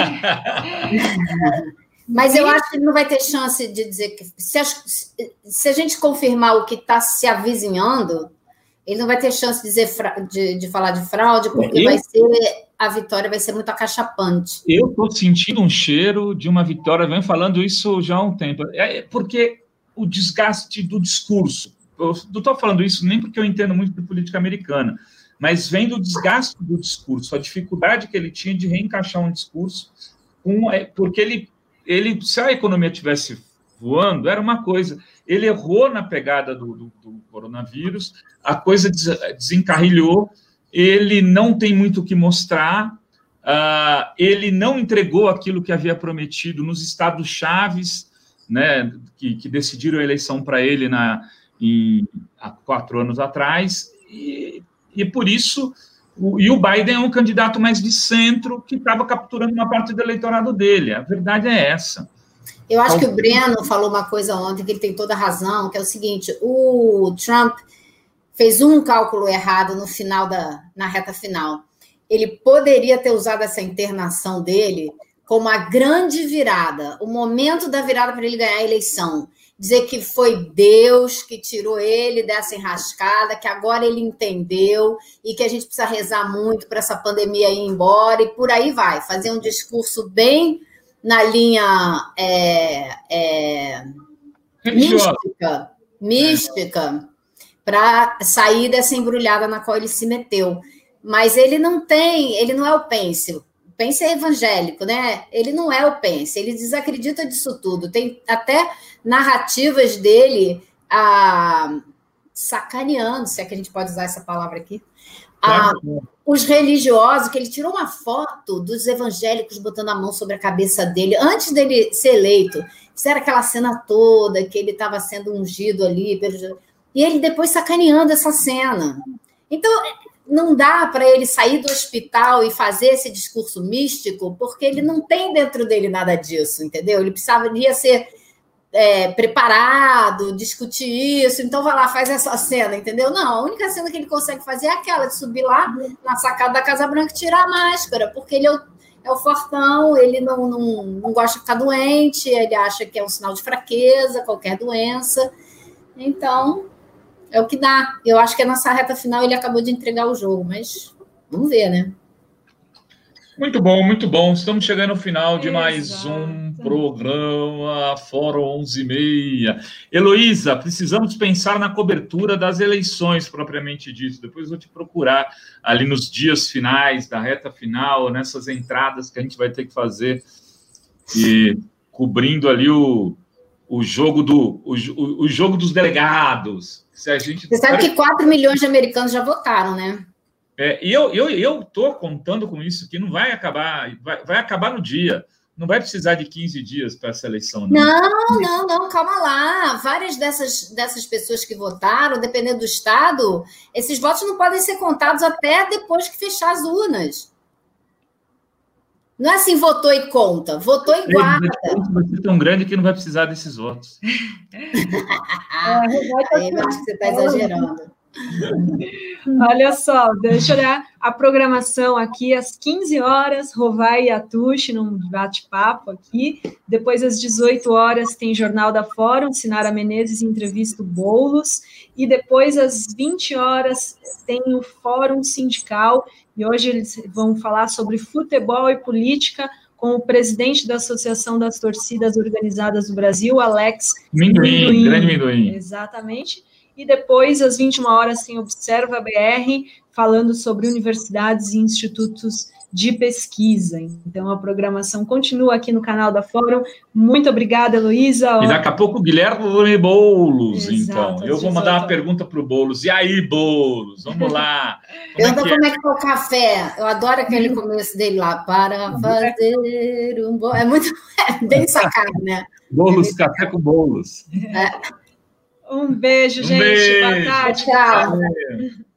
Mas eu acho que ele não vai ter chance de dizer que... Se a gente confirmar o que está se avizinhando, ele não vai ter chance de dizer de falar de fraude, porque a vitória vai ser muito acachapante. Eu estou sentindo um cheiro de uma vitória, venho falando isso já há um tempo. Porque o desgaste do discurso, eu não estou falando isso nem porque eu entendo muito de política americana, mas vem do desgaste do discurso, a dificuldade que ele tinha de reencaixar um discurso, porque ele, se a economia estivesse voando, era uma coisa. Ele errou na pegada do coronavírus, a coisa desencarrilhou, ele não tem muito o que mostrar, ele não entregou aquilo que havia prometido nos estados-chaves, né, que decidiram a eleição para ele há 4 anos atrás, e por isso... E o Biden é um candidato mais de centro que estava capturando uma parte do eleitorado dele. A verdade é essa. Eu acho que o Breno falou uma coisa ontem, que ele tem toda a razão, que é o seguinte, o Trump fez um cálculo errado na reta final. Ele poderia ter usado essa internação dele como a grande virada, o momento da virada para ele ganhar a eleição. Dizer que foi Deus que tirou ele dessa enrascada, que agora ele entendeu e que a gente precisa rezar muito para essa pandemia ir embora, e por aí vai. Fazer um discurso bem na linha mística, para sair dessa embrulhada na qual ele se meteu. Mas ele não é o Pence. O Pence é evangélico, né? Ele não é o Pence, ele desacredita disso tudo. Tem até narrativas dele sacaneando, se é que a gente pode usar essa palavra aqui, os religiosos, que ele tirou uma foto dos evangélicos botando a mão sobre a cabeça dele, antes dele ser eleito, fizeram aquela cena toda, que ele estava sendo ungido ali, e ele depois sacaneando essa cena. Então, não dá para ele sair do hospital e fazer esse discurso místico, porque ele não tem dentro dele nada disso, entendeu? Ele precisaria ser preparado, discutir isso, então vai lá, faz essa cena, entendeu? Não, a única cena que ele consegue fazer é aquela de subir lá na sacada da Casa Branca e tirar a máscara, porque ele é o fortão, ele não gosta de ficar doente, ele acha que é um sinal de fraqueza, qualquer doença, então é o que dá. Eu acho que nessa reta final ele acabou de entregar o jogo, mas vamos ver, né? Muito bom, muito bom. Estamos chegando ao final de mais um programa Fórum 11h30. Heloísa, precisamos pensar na cobertura das eleições, propriamente dito. Depois vou te procurar ali nos dias finais, da reta final, nessas entradas que a gente vai ter que fazer, e cobrindo ali o jogo dos delegados. Você sabe que 4 milhões de americanos já votaram, né? E eu estou contando com isso, que não vai acabar, vai acabar no dia. Não vai precisar de 15 dias para essa eleição, não. Não, calma lá. Várias dessas pessoas que votaram, dependendo do estado, esses votos não podem ser contados até depois que fechar as urnas. Não é assim, votou e conta, votou e guarda. Vai ser tão grande que não vai precisar desses votos. Eu acho que você está exagerando. Olha só, deixa eu olhar a programação aqui às 15 horas, Rovai e Atushi num bate-papo aqui. Depois, às 18 horas, tem Jornal da Fórum, Sinara Menezes entrevista o Boulos. E depois, às 20 horas, tem o Fórum Sindical. E hoje eles vão falar sobre futebol e política com o presidente da Associação das Torcidas Organizadas do Brasil, Alex Minduim. Grande Minduim. Exatamente. E depois, às 21 horas, tem Observa BR, falando sobre universidades e institutos de pesquisa. Então, a programação continua aqui no canal da Fórum. Muito obrigada, Heloísa. E daqui a pouco o Guilherme Boulos, então. Eu vou mandar uma pergunta para o Boulos. E aí, Boulos? Vamos lá. Pergunta como é que tá o café. Eu adoro aquele começo dele lá. Para fazer um bolo. É bem sacado, né? Boulos, café com Boulos. Um beijo, gente. Beijo. Boa tarde. Tchau.